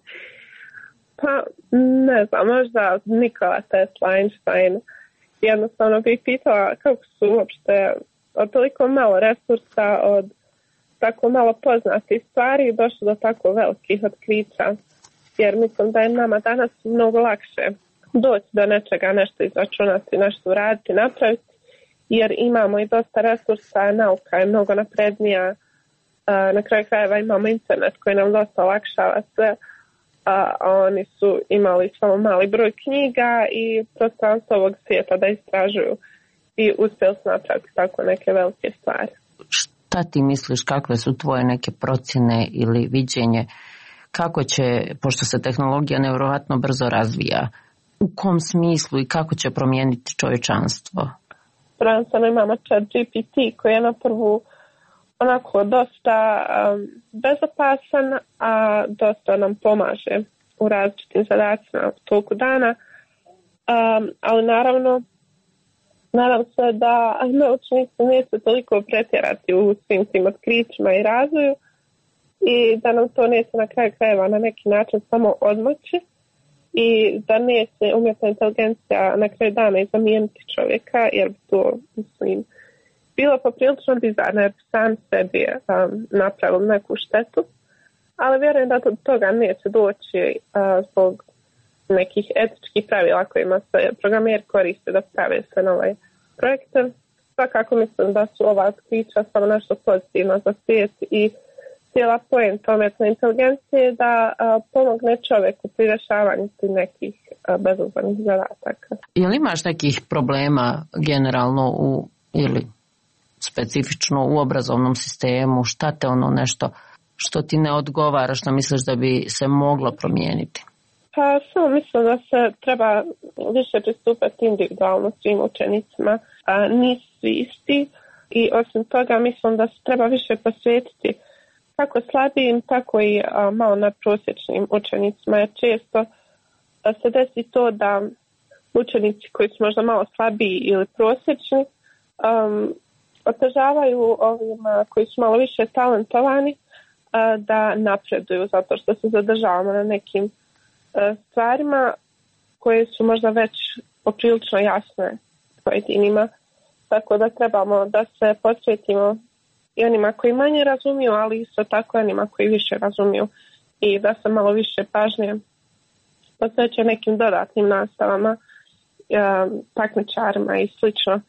Pa ne znam, možda Nikola Tesla, Einstein, jednostavno bih pitala kako su uopšte od toliko malo resursa, od tako malo poznatih stvari došlo do tako velikih otkrića, jer mislim da je nama danas mnogo lakše doći do nečega, nešto izračunati, nešto uraditi, napraviti, jer imamo i dosta resursa, nauka je mnogo naprednija, na kraju krajeva imamo internet koji nam dosta olakšava sve, a oni su imali samo mali broj knjiga i prostranstvo ovog svijeta da istražuju i uspjeli su napraviti tako neke velike stvari. Šta ti misliš, kakve su tvoje neke procjene ili viđenje, kako će, pošto se tehnologija nevjerojatno brzo razvija, u kom smislu i kako će promijeniti čovječanstvo? Prvenstveno imamo ChatGPT koji je na prvu onako dosta bezopasan, a dosta nam pomaže u različitim zadacima u toku dana, ali naravno nadam se da naučnici neće toliko pretjerati u svim tim otkrićima i razvoju i da nam to neće na kraju krajeva na neki način samo odmoći i da neće umjetna inteligencija na kraju dana i zamijeniti čovjeka, jer bi to, mislim, bilo poprilično bizarno jer bi sam sebi napravili neku štetu, ali vjerujem da do toga neće doći zbog nekih etičkih pravila kojima se programeri koriste da prave sve nove projekte. Svakako mislim da su ova otkrića samo nešto pozitivno za svijet i cijela poenta umjetne inteligencije da pomogne čovjeku pri rješavanju nekih bezazlenih zadataka. Jel imaš nekih problema generalno ili specifično u obrazovnom sistemu? Šta te nešto što ti ne odgovara, što misliš da bi se moglo promijeniti? Pa samo mislim da se treba više pristupati individualno svim učenicima. Nisu svi isti i osim toga mislim da se treba više posvetiti kako slabijim, tako i malo nadprosječnim učenicima. Jer često se desi to da učenici koji su možda malo slabiji ili prosječni otežavaju ovima koji su malo više talentovani da napreduju zato što se zadržavamo na nekim stvarima koje su možda već poprilično jasne pojedinima. Tako da trebamo da se posvetimo i onima koji manje razumiju, ali isto tako onima koji više razumiju i da se malo više pažnje posveće nekim dodatnim nastavama, takmičarima i slično.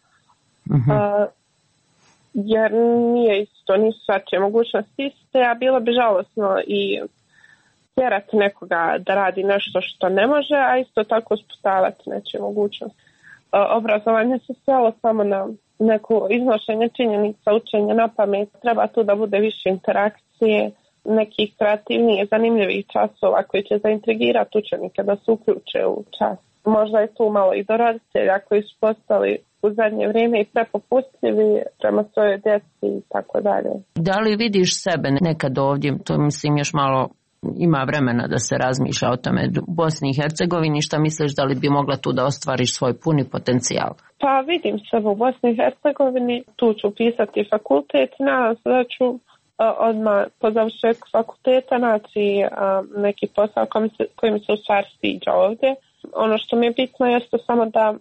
Jer nije isto, nisu svačije mogućnosti iste, a bilo bi žalosno i tjerati nekoga da radi nešto što ne može, a isto tako sputavati nečije mogućnosti. Obrazovanje se svelo samo na neko iznošenje činjenica, učenje na pamet. Treba tu da bude više interakcije, nekih kreativnijih, zanimljivih časova koji će zaintrigirati učenike da se uključe u čas. Možda je tu malo i do roditelja koji su postali u zadnje vrijeme i prepopustljivi prema svojoj djeci i tako dalje. Da li vidiš sebe nekad ovdje, to mislim još malo ima vremena da se razmišlja o tome, u Bosni i Hercegovini, šta misliš da li bi mogla tu da ostvariš svoj puni potencijal? Pa vidim se u Bosni i Hercegovini, tu ću pisati fakultet, nadam se da ću odmah po završetku fakulteta naći neki posao koji mi se u stvari sviđa ovdje. Ono što mi je bitno jeste samo da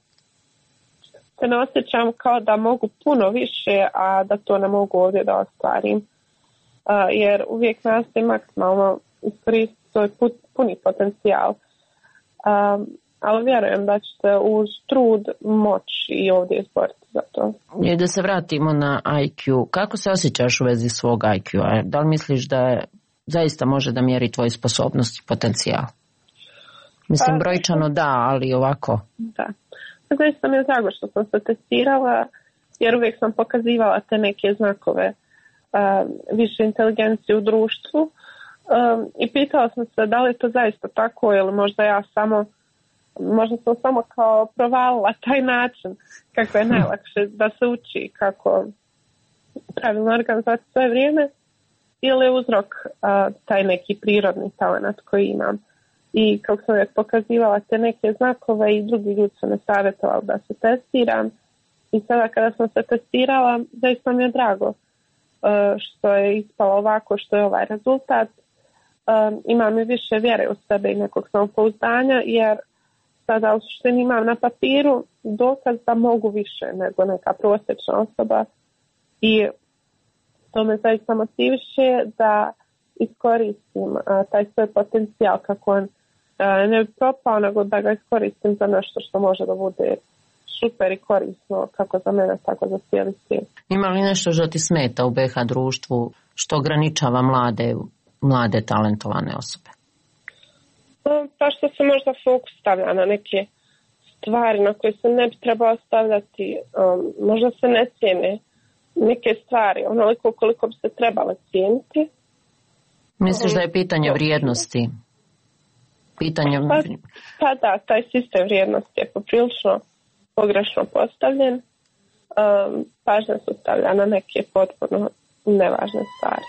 se ne osjećam kao da mogu puno više, a da to ne mogu ovdje da ostvarim. Jer uvijek nastojim maksimalno iskoristiti svoj puni potencijal. Ali vjerujem da će se uz trud moći i ovdje izboriti za to. I da se vratimo na IQ. Kako se osjećaš u vezi svog IQ-a? Da li misliš da zaista može da mjeri tvoje sposobnosti i potencijal? Mislim, brojčano da, ali ovako. Da. Zaista mi je drago što sam se testirala, jer uvijek sam pokazivala te neke znakove više inteligencije u društvu. I pitala sam se da li je to zaista tako ili možda sam samo kao provalila taj način kako je najlakše da se uči, kako pravilno organizati svoje vrijeme, ili je uzrok taj neki prirodni talent koji imam. I kako sam uvijek pokazivala te neke znakove i drugi ljudi su me savjetovali da se testiram. I sada kada sam se testirala, zaista mi je drago što je ispalo ovako, što je ovaj rezultat. Imam i više vjere u sebe i nekog samopouzdanja, jer sada u suštini imam na papiru dokaz da mogu više nego neka prosječna osoba i to me zaista motiviše da iskoristim taj svoj potencijal kako on ne bi propao, nego da ga iskoristim za nešto što može da bude super i korisno kako za mene, tako za cijeli svijet. Ima li nešto što ti smeta u BiH društvu, što ograničava mlade talentovane osobe? Pa što se možda fokus stavlja na neke stvari na koje se ne bi trebalo stavljati, možda se ne cijene neke stvari onoliko koliko bi se trebalo cijeniti. Misliš da je pitanje vrijednosti? Pa da, taj sistem vrijednosti je poprilično pogrešno postavljen. Pažnja se stavlja na neke potpuno nevažne stvari.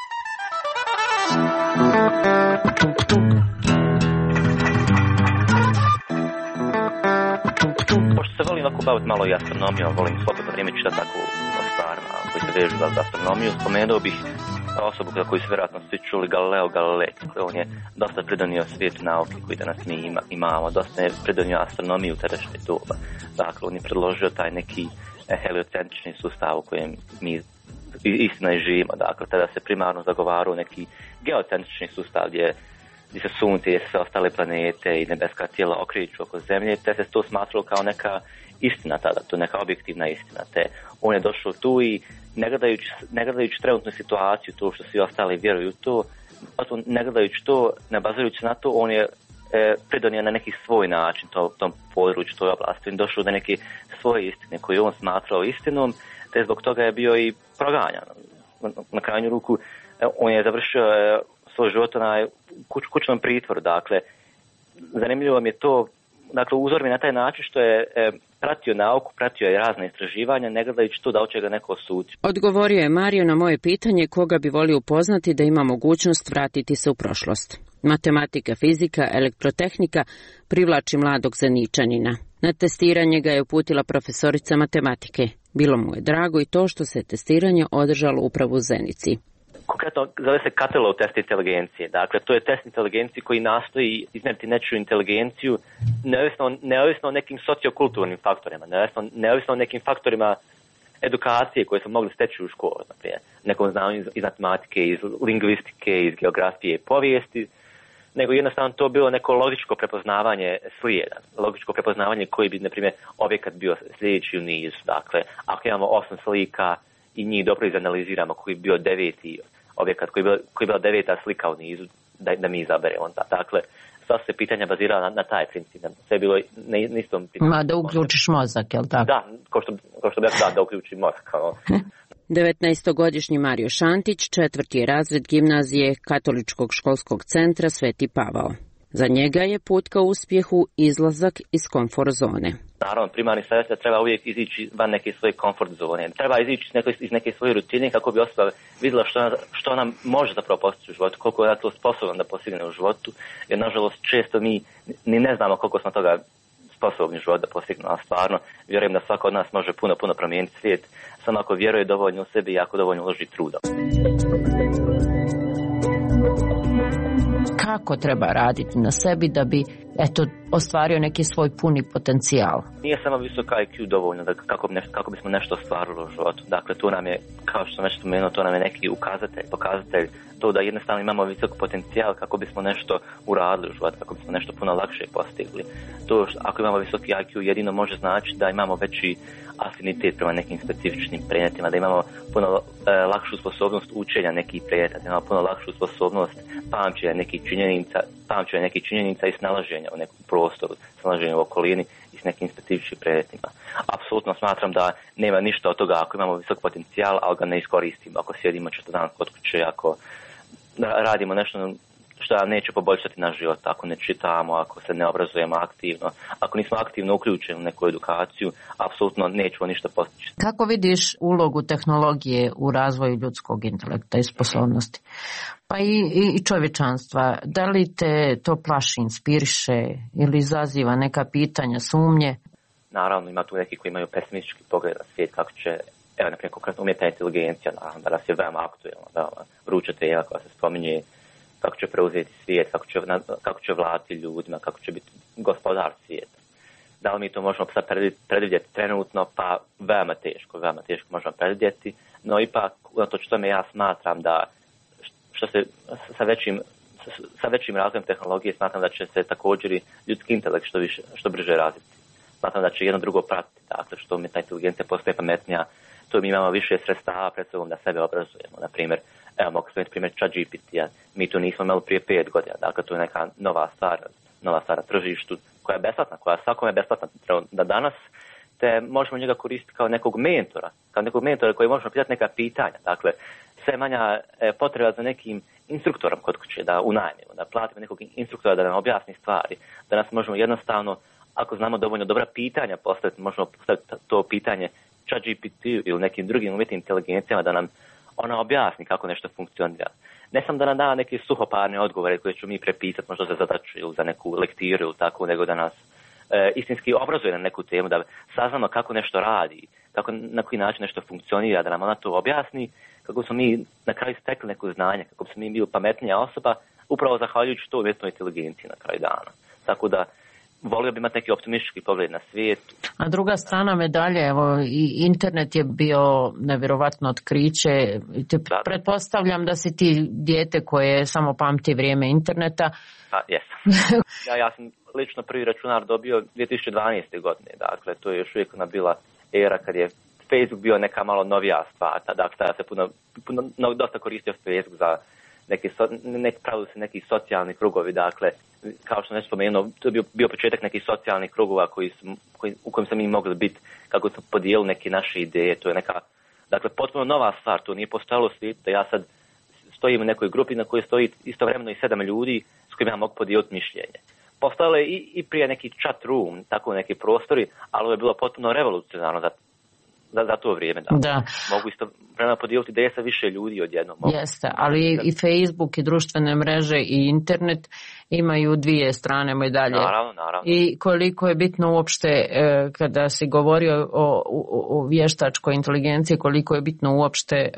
Pošto se volim ovako baviti malo i astronomijom, volim slobodno vrijeme čitati tako o stvarima koji se vežu za astronomiju, spomenuo bih osobu za koju su vjerojatno svi čuli, Galileo Galilei. On je dosta pridonio svijetu nauke koji danas mi imamo, dosta je pridonio astronomiju u tadašnje doba. Dakle, on je predložio taj neki heliocentrični sustav u kojem mi istina i živimo. Dakle, tada se primarno zagovarao neki geocentrični sustav gdje se sunce i sve ostale planete i nebeska tijela okreću oko zemlje, te se to smatralo kao neka istina tada, to je neka objektivna istina. Te on je došao tu i ne gledajući trenutnu situaciju, to što svi ostali vjeruju to, ne gledajući to, ne bazujući na to, on je pridonio na neki svoj način tom području, toj oblasti. On je došao do neke svoje istine koje on smatrao istinom, te zbog toga je bio i proganjan. Na krajnju ruku on je završio svoj život na kućnom pritvoru. Dakle, zanimljivo mi je to, dakle, uzor mi na taj način što je pratio nauku, pratio je razne istraživanja, ne gledajući to da hoće ga neko osuditi. Odgovorio je Mario na moje pitanje koga bi volio upoznati da ima mogućnost vratiti se u prošlost. Matematika, fizika, elektrotehnika privlači mladog Zeničanina. Na testiranje ga je uputila profesorica matematike. Bilo mu je drago i to što se testiranje održalo upravo u Zenici. Konkretno zove se Katelov test inteligencije. Dakle, to je test inteligencije koji nastoji izmjeriti nečiju inteligenciju neovisno o nekim sociokulturnim faktorima, neovisno o nekim faktorima edukacije koje smo mogli steći u školu, naprijed. Nekom znanju iz matematike, iz lingvistike, iz geografije, povijesti, nego jednostavno to bilo neko logičko prepoznavanje slijeda, logičko prepoznavanje koji bi, na primjer, objekat bio sljedeći u nizu. Dakle, ako imamo 8 slika i njih dobro izanaliziramo koji bi bio 9. objekat, koji je bila 9. slika u nizu, da mi izaberemo. Dakle, sva se pitanja bazirala na taj princip. Sve je bilo na istom principu. Ma da uključiš mozak, je li tako? Da, ko što bi da uključi mozak. 19-godišnji Mario Šantić, 4. razred gimnazije Katoličkog školskog centra Sveti Pavao. Za njega je put ka uspjehu izlazak iz komfort zone. Naravno, primarni savjet da treba uvijek izići van neke svoje komfort zone. Treba izići iz neke svoje rutine kako bi osoba vidjela što ona može zapravo postići u životu, koliko je to sposoban da postigne u životu. Jer, nažalost, često mi ni ne znamo koliko smo toga sposobni život da postignemo, a stvarno vjerujem da svako od nas može puno promijeniti svijet, samo ako vjeruje dovoljno u sebi i ako dovoljno uloži truda. Kako treba raditi na sebi da bi ostvario neki svoj puni potencijal? Nije samo visok IQ dovoljno kako bismo nešto ostvarili u životu. Dakle, to nam je, kao što sam već spomenuo, to nam je neki pokazatelj to da jednostavno imamo visok potencijal kako bismo nešto uradili u životu, kako bismo nešto puno lakše postigli. To ako imamo visoki IQ jedino može značiti da imamo veći afinitet prema nekim specifičnim predmetima, da imamo puno lakšu sposobnost učenja nekih predmeta, da imamo puno lakšu sposobnost pamćenja nekih činjenica i snalaženja u nekom prostoru, snalaženja u okolini i s nekim specifičnim predmetima. Apsolutno smatram da nema ništa od toga ako imamo visok potencijal, ali ga ne iskoristimo, ako sjedimo često dan kod kuće, ako radimo nešto što neće poboljšati naš život, ako ne čitamo, ako se ne obrazujemo aktivno, ako nismo aktivno uključeni u neku edukaciju, apsolutno nećemo ništa postići. Kako vidiš ulogu tehnologije u razvoju ljudskog intelekta i sposobnosti? Pa i čovječanstva. Da li te to plaši, inspiriše ili izaziva neka pitanja, sumnje? Naravno, ima tu neki koji imaju pesimistički pogled na svijet, kako će, evo, na primjer, konkretno umjetna inteligencija, naravno, da nas je veoma aktuelna, veoma vruća tema koja se spominje, kako će preuzeti svijet, kako će vladati ljudima, kako će biti gospodar svijeta. Da li mi to možemo sad predvidjeti trenutno? Pa veoma teško možemo predvidjeti, no ipak, unatoč tome ja smatram da što se sa većim razvojem tehnologije smatram da će se također i ljudski intelekt što brže razviti. smatram da će jedno drugo pratiti, dakle što umjetna inteligencija postaje pametnija, to mi imamo više sredstava pred sobom da sebe obrazujemo. Na primjer, evo mogu spomenuti primjer ChatGPT-a, mi to nismo imali prije 5 godina, dakle to je neka nova stvar na tržištu koja je besplatna, koja svakome je besplatna da danas, te možemo njega koristiti kao nekog mentora koji možemo pitati neka pitanja. Dakle, sve manja potreba za nekim instruktorom kod kuće da unajmimo, da platimo nekog instruktora da nam objasni stvari, da nas možemo jednostavno, ako znamo dovoljno dobra pitanja postaviti, možemo postaviti to pitanje ChatGPT ili nekim drugim umjetnim inteligencijama da nam ona objasni kako nešto funkcionira. Ne samo da nam da neke suhoparne odgovore koje ću mi prepisati možda za zadaću ili za neku lektiru ili tako, nego da nas istinski obrazuje na neku temu, da saznamo kako nešto radi, na koji način nešto funkcionira, da nam ona to objasni, kako smo mi na kraju stekli neko znanje, kako smo mi bili pametnija osoba, upravo zahvaljujući to umjetnoj inteligenciji na kraju dana. Tako da volio bi imati neki optimistički pogled na svijet. A druga strana medalje, evo, i internet je bio nevjerovatno otkriće. Pretpostavljam da si ti dijete koje samo pamti vrijeme interneta. Jesam. Ja sam lično prvi računar dobio 2012. godine, dakle to je još uvijek ona bila era kad je Facebook bio neka malo novija stvar, dakle tada se dosta koristio Facebook za pravili se neki socijalni krugovi, dakle kao što ne spomenuo, to je bio početak nekih socijalnih krugova u kojim smo mi mogli biti, kako smo podijelili neke naše ideje, to je neka, dakle potpuno nova stvar, to nije postojalo svijet da ja sad stojim u nekoj grupi na kojoj stoji istovremeno i 7 ljudi s kojima ja mogu podijeliti mišljenje. Postojalo je i prije neki chat room, tako neki prostori, ali ovo je bilo potpuno revolucionarno za to vrijeme. Da. Mogu istovremeno podijeliti ideje sa više ljudi odjednom. Jeste, ali i Facebook i društvene mreže i internet imaju dvije strane medalje. Naravno. I koliko je bitno uopšte, kada si govorio o vještačkoj inteligenciji, koliko je bitno uopšte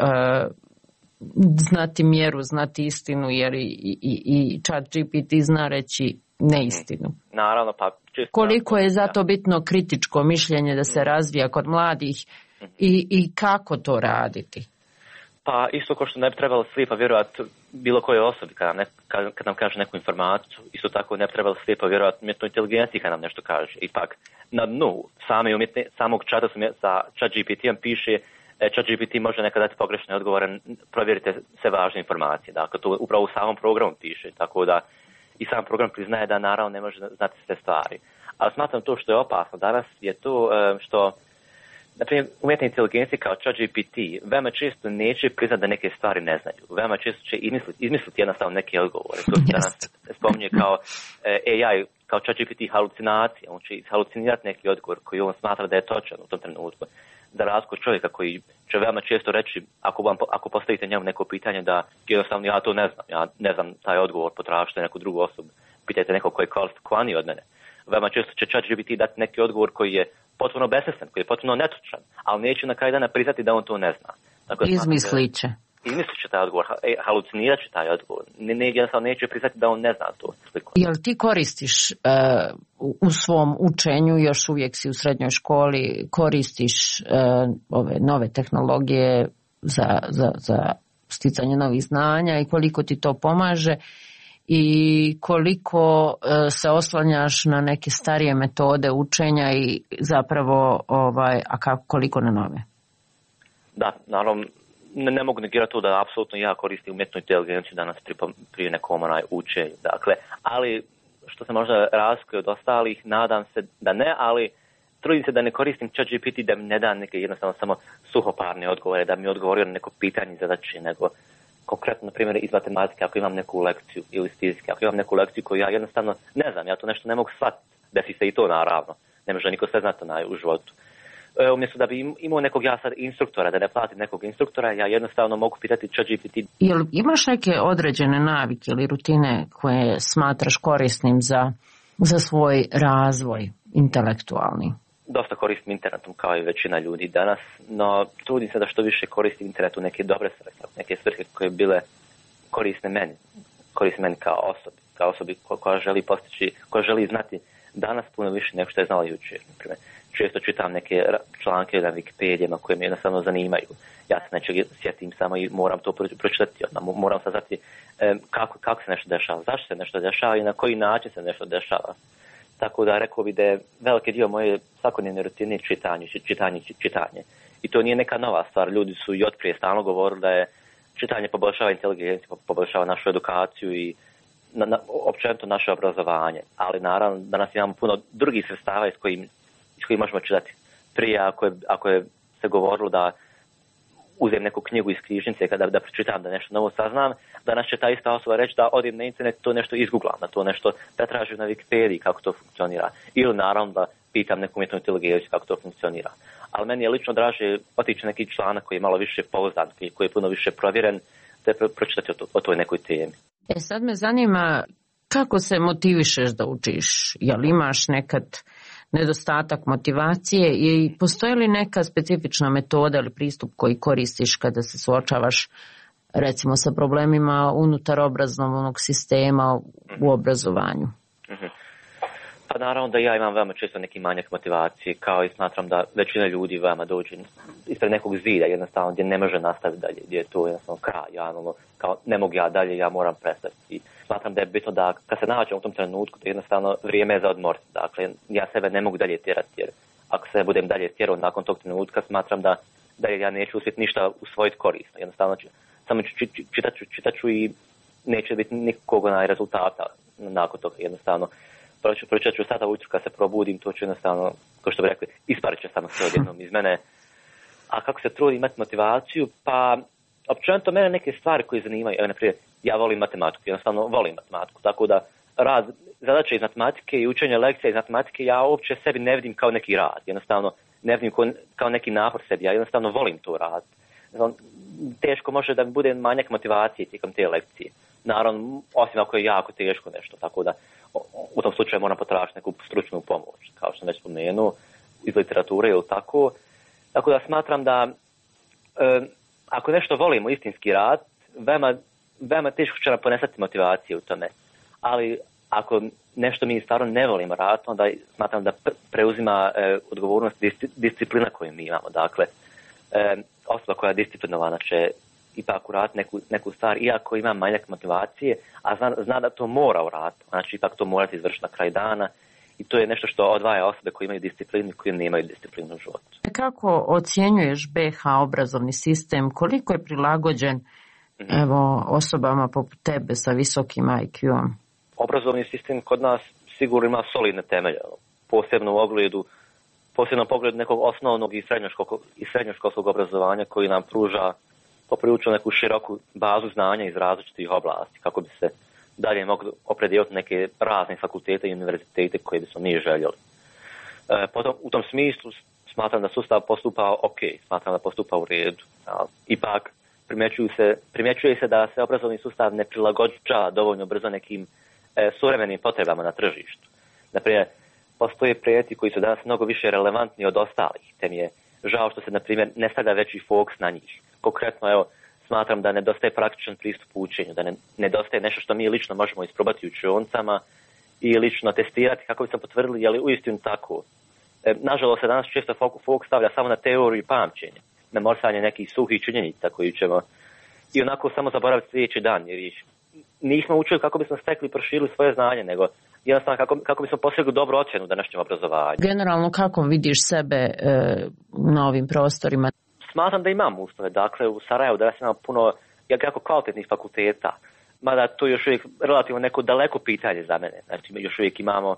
znati mjeru, znati istinu, jer i ChatGPT zna reći neistinu. Naravno, pa koliko je zato bitno kritičko mišljenje da se razvija kod mladih i kako to raditi? Pa isto kao što ne bi trebalo slijepo vjerovati bilo koje osobi kad nam kaže neku informaciju, isto tako ne bi trebalo slijepo vjerovati umjetnoj inteligenciji kad nam nešto kaže. Ipak na dnu samog čata sa ChatGPT-om piše ChatGPT može nekad dati pogrešne odgovore, provjerite sve važne informacije. Dakle, to upravo u samom programu piše, tako da i sam program priznaje da naravno ne može znati sve stvari. Ali smatram to što je opasno danas je to što, na primjer, umjetna inteligencija kao ChatGPT veoma često neće priznati da neke stvari ne znaju. Veoma često će izmisliti jednostavno neke odgovore. To se danas spominje kao AI, kao ChatGPT halucinacija. On će halucinirati neki odgovor koji on smatra da je točan u tom trenutku. Za razliku od čovjeka koji će veoma često reći, ako postavite njemu neko pitanje da jednostavno ja to ne znam, ja ne znam taj odgovor, potražite neku drugu osobu, pitajte nekog koji je kvalifikovaniji od mene. Veoma često će ChatGPT dati neki odgovor koji je potpuno besmislen, koji je potpuno netočan, ali neće na kraju dana priznati da on to ne zna. Dakle, izmislit će taj odgovor, halucinirat će taj odgovor. Jednostavno neće priznati da on ne zna to. Jel ti koristiš u svom učenju, još uvijek si u srednjoj školi, koristiš ove nove tehnologije za sticanje novih znanja i koliko ti to pomaže i koliko se oslanjaš na neke starije metode učenja i zapravo koliko na nove? Da, naravno, ne mogu negirati to da apsolutno ja koristim umjetnu inteligenciju danas pri nekom učenju. Dakle, ali što se možda razlikuje od ostalih, nadam se da ne, ali trudim se da ne koristim ChatGPT da mi ne da neke jednostavno samo suhoparne odgovore, da mi odgovorio na neko pitanje zadaći, nego konkretno, na primjer, iz matematike, ako imam neku lekciju ili iz fizike, ako imam neku lekciju koju ja jednostavno ne znam, ja to nešto ne mogu shvatiti, desi se i to naravno, ne može niko sve znati u životu. Umjesto da bi imao nekog ja sad instruktora, da ne platim nekog instruktora, ja jednostavno mogu pitati ChatGPT. Jel imaš neke određene navike ili rutine koje smatraš korisnim za svoj razvoj intelektualni? Dosta koristim internetom kao i većina ljudi danas, no trudim se da što više koristim internet u neke dobre svrhe, neke svrhe koje bile korisne meni kao osobi koja želi postići, koja želi znati danas puno više nego što je znala jučer. Naprimjer, često čitam neke članke na Wikipedijama koje me jednostavno zanimaju. Ja se nečeg sjetim samo i moram to pročitati, moram saznati kako se nešto dešava, zašto se nešto dešava i na koji način se nešto dešava. Tako da rekao bi da je veliki dio moje svakodnevne rutine čitanje. I to nije neka nova stvar. Ljudi su i otprije stalno govorili da je čitanje poboljšava inteligenciju, poboljšava našu edukaciju i općenito naše obrazovanje. Ali naravno danas imamo puno drugih sredstava iz kojih možemo čitati. Prije ako je se govorilo da uzem neku knjigu iz knjižnice da pročitam, da nešto novo saznam, danas će ta ista osoba reći da odem na internet, to nešto izgooglam, da to nešto pretražim na Wikipediji kako to funkcionira. Ili naravno da pitam neku umjetnu inteligenciju kako to funkcionira. Ali meni je lično draže otići neki članak koji je malo više pouzdan, koji je puno više provjeren, da pročitati o toj nekoj temi. Sad me zanima kako se motivišeš da učiš? Jel imaš nekad nedostatak motivacije i postoji li neka specifična metoda ili pristup koji koristiš kada se suočavaš recimo sa problemima unutar obrazovnog sistema u obrazovanju? Pa naravno da ja imam veoma često neki manjak motivacije, kao i smatram da većina ljudi veoma dođe ispred nekog zida, jednostavno gdje ne može nastaviti dalje, gdje je to jednostavno kraj, kao ne mogu ja dalje, ja moram prestati. I smatram da je bitno da kad se nađem u tom trenutku, da jednostavno vrijeme je za odmor. Dakle, ja sebe ne mogu dalje tjerati, jer ako se budem dalje tjerao nakon tog trenutka, smatram da dalje ja neću uspjeti ništa usvojiti korisno. Jednostavno samo čitat ću i neće biti nikog rezultata nakon toga. Jednostavno, pročitat ću sada ujutro kad se probudim, to ću jednostavno, kao što bi rekli, isparit će samo sve odjednom iz mene. A kako se trudi imati motivaciju? Pa, općenito mene neke stvari koje zanimaju. Evo, naprijed, ja volim matematiku, jednostavno volim matematiku, tako da rad, zadaće iz matematike i učenje lekcija iz matematike ja uopće sebi ne vidim kao neki rad. Jednostavno, ne vidim kao neki napor sebi, ja jednostavno volim to rad. Teško može da bude manjak motivacije tijekom te lekcije. Naravno, osim ako je jako teško nešto, tako da u tom slučaju moram potražiti neku stručnu pomoć, kao što sam već spomenuo, iz literature ili tako. Tako da smatram da ako nešto volimo, istinski rad, veoma teško će nam ponesati motivacije u tome. Ali ako nešto mi stvarno ne volimo rad, onda smatram da preuzima odgovornost disciplina koju mi imamo. Dakle, osoba koja je disciplinovana će ipak uraditi neku stvar, iako ima manjak motivacije, a zna da to mora uraditi, znači ipak to morati izvršiti na kraj dana i to je nešto što odvaja osobe koje imaju disciplinu i koje nemaju disciplinu u životu. Kako ocjenjuješ BiH obrazovni sistem, koliko je prilagođen osobama poput tebe sa visokim IQ-om? Obrazovni sistem kod nas sigurno ima solidne temelje, posebno pogledu nekog osnovnog i srednjoškolskog obrazovanja koji nam pruža poprilično neku široku bazu znanja iz različitih oblasti, kako bi se dalje mogli opredijeliti neke razne fakultete i univerzitete koje bismo mi željeli. Potom, u tom smislu smatram da sustav postupa ok, smatram da postupa u redu. Ipak primjećuje se da se obrazovni sustav ne prilagođava dovoljno brzo nekim suvremenim potrebama na tržištu. Naprimjer, postoje projekti koji su danas mnogo više relevantni od ostalih, te mi je žao što se, na primjer, ne stavlja veći fokus na njih. Konkretno, evo, smatram da nedostaje praktičan pristup učenju, da nedostaje nešto što mi lično možemo isprobati u učionicama i lično testirati kako bi se potvrdili je li uistinu tako. Nažalost, se danas često fokus stavlja samo na teoriju i pamćenje, na morsanje nekih suhih činjenica koji ćemo i onako samo zaboraviti sljedeći dan, jer nismo učili kako bismo stekli i proširili svoje znanje, nego jednostavno kako bismo postigli dobru ocjenu u današnjem obrazovanju. Generalno, kako vidiš sebe na ovim prostorima? Smatram da imamo uslove. Dakle, u Sarajevu danas imamo puno jako kvalitetnih fakulteta, mada to još uvijek relativno neko daleko pitanje za mene. Znači, još uvijek imamo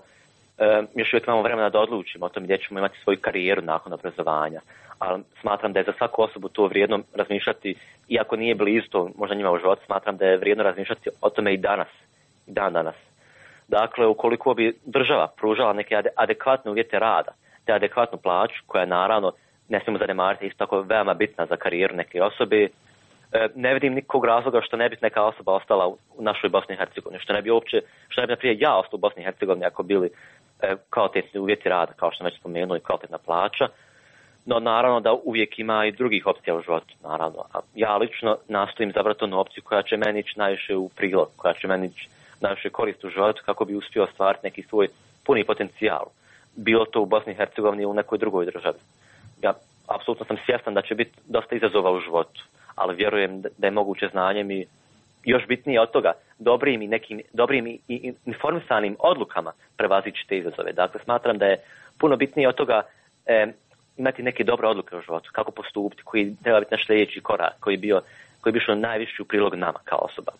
vremena da odlučimo o tome gdje ćemo imati svoju karijeru nakon obrazovanja. Ali smatram da je za svaku osobu to vrijedno razmišljati, iako nije blizu to možda njima u život, smatram da je vrijedno razmišljati o tome i danas. Dakle, ukoliko bi država pružala neke adekvatne uvjete rada, te adekvatnu plaću, koja naravno ne smijemo zanemariti, isto tako veoma bitna za karijeru neke osobe, ne vidim nikog razloga što ne bi neka osoba ostala u našoj Bosni i Hercegovini, što ne bi naprijed ja ostao u Bosni i Hercegovini ako bili kvalitetni uvjeti rada, kao što sam već spomenuo, i kvalitetna plaća. No naravno da uvijek ima i drugih opcija u životu, naravno. A ja lično nastojim zabrati onu opciju koja će meni ići najviše u prilog, koja će meni ići najviše korist u životu kako bi uspio ostvariti neki svoj puni potencijal. Bilo to u Bosni i Hercegovini ili u nekoj drugoj državi. Ja apsolutno sam svjestan da će biti dosta izazova u životu, ali vjerujem da je moguće znanjem i još bitnije od toga, dobrim i informisanim odlukama prevazići te izazove. Dakle, smatram da je puno bitnije od toga imati neke dobre odluke u životu, kako postupiti, koji treba biti naš sljedeći korak, koji bi išao najviše u prilog nama kao osobama.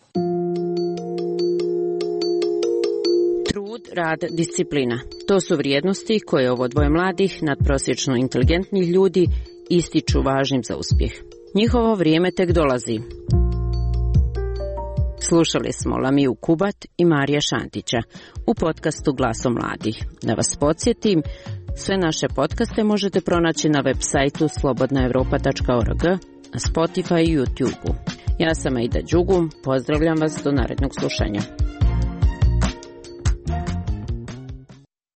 Trud, rad, disciplina. To su vrijednosti koje ovo dvoje mladih, nadprosječno inteligentnih ljudi ističu važnim za uspjeh. Njihovo vrijeme tek dolazi. Slušali smo Lamiju Kubat i Marija Šantića u podcastu Glaso mladih. Da vas podsjetim, sve naše podcaste možete pronaći na web sajtu slobodnaevropa.org, na Spotify i YouTube-u. Ja sam Aida Đugum, pozdravljam vas do narednog slušanja.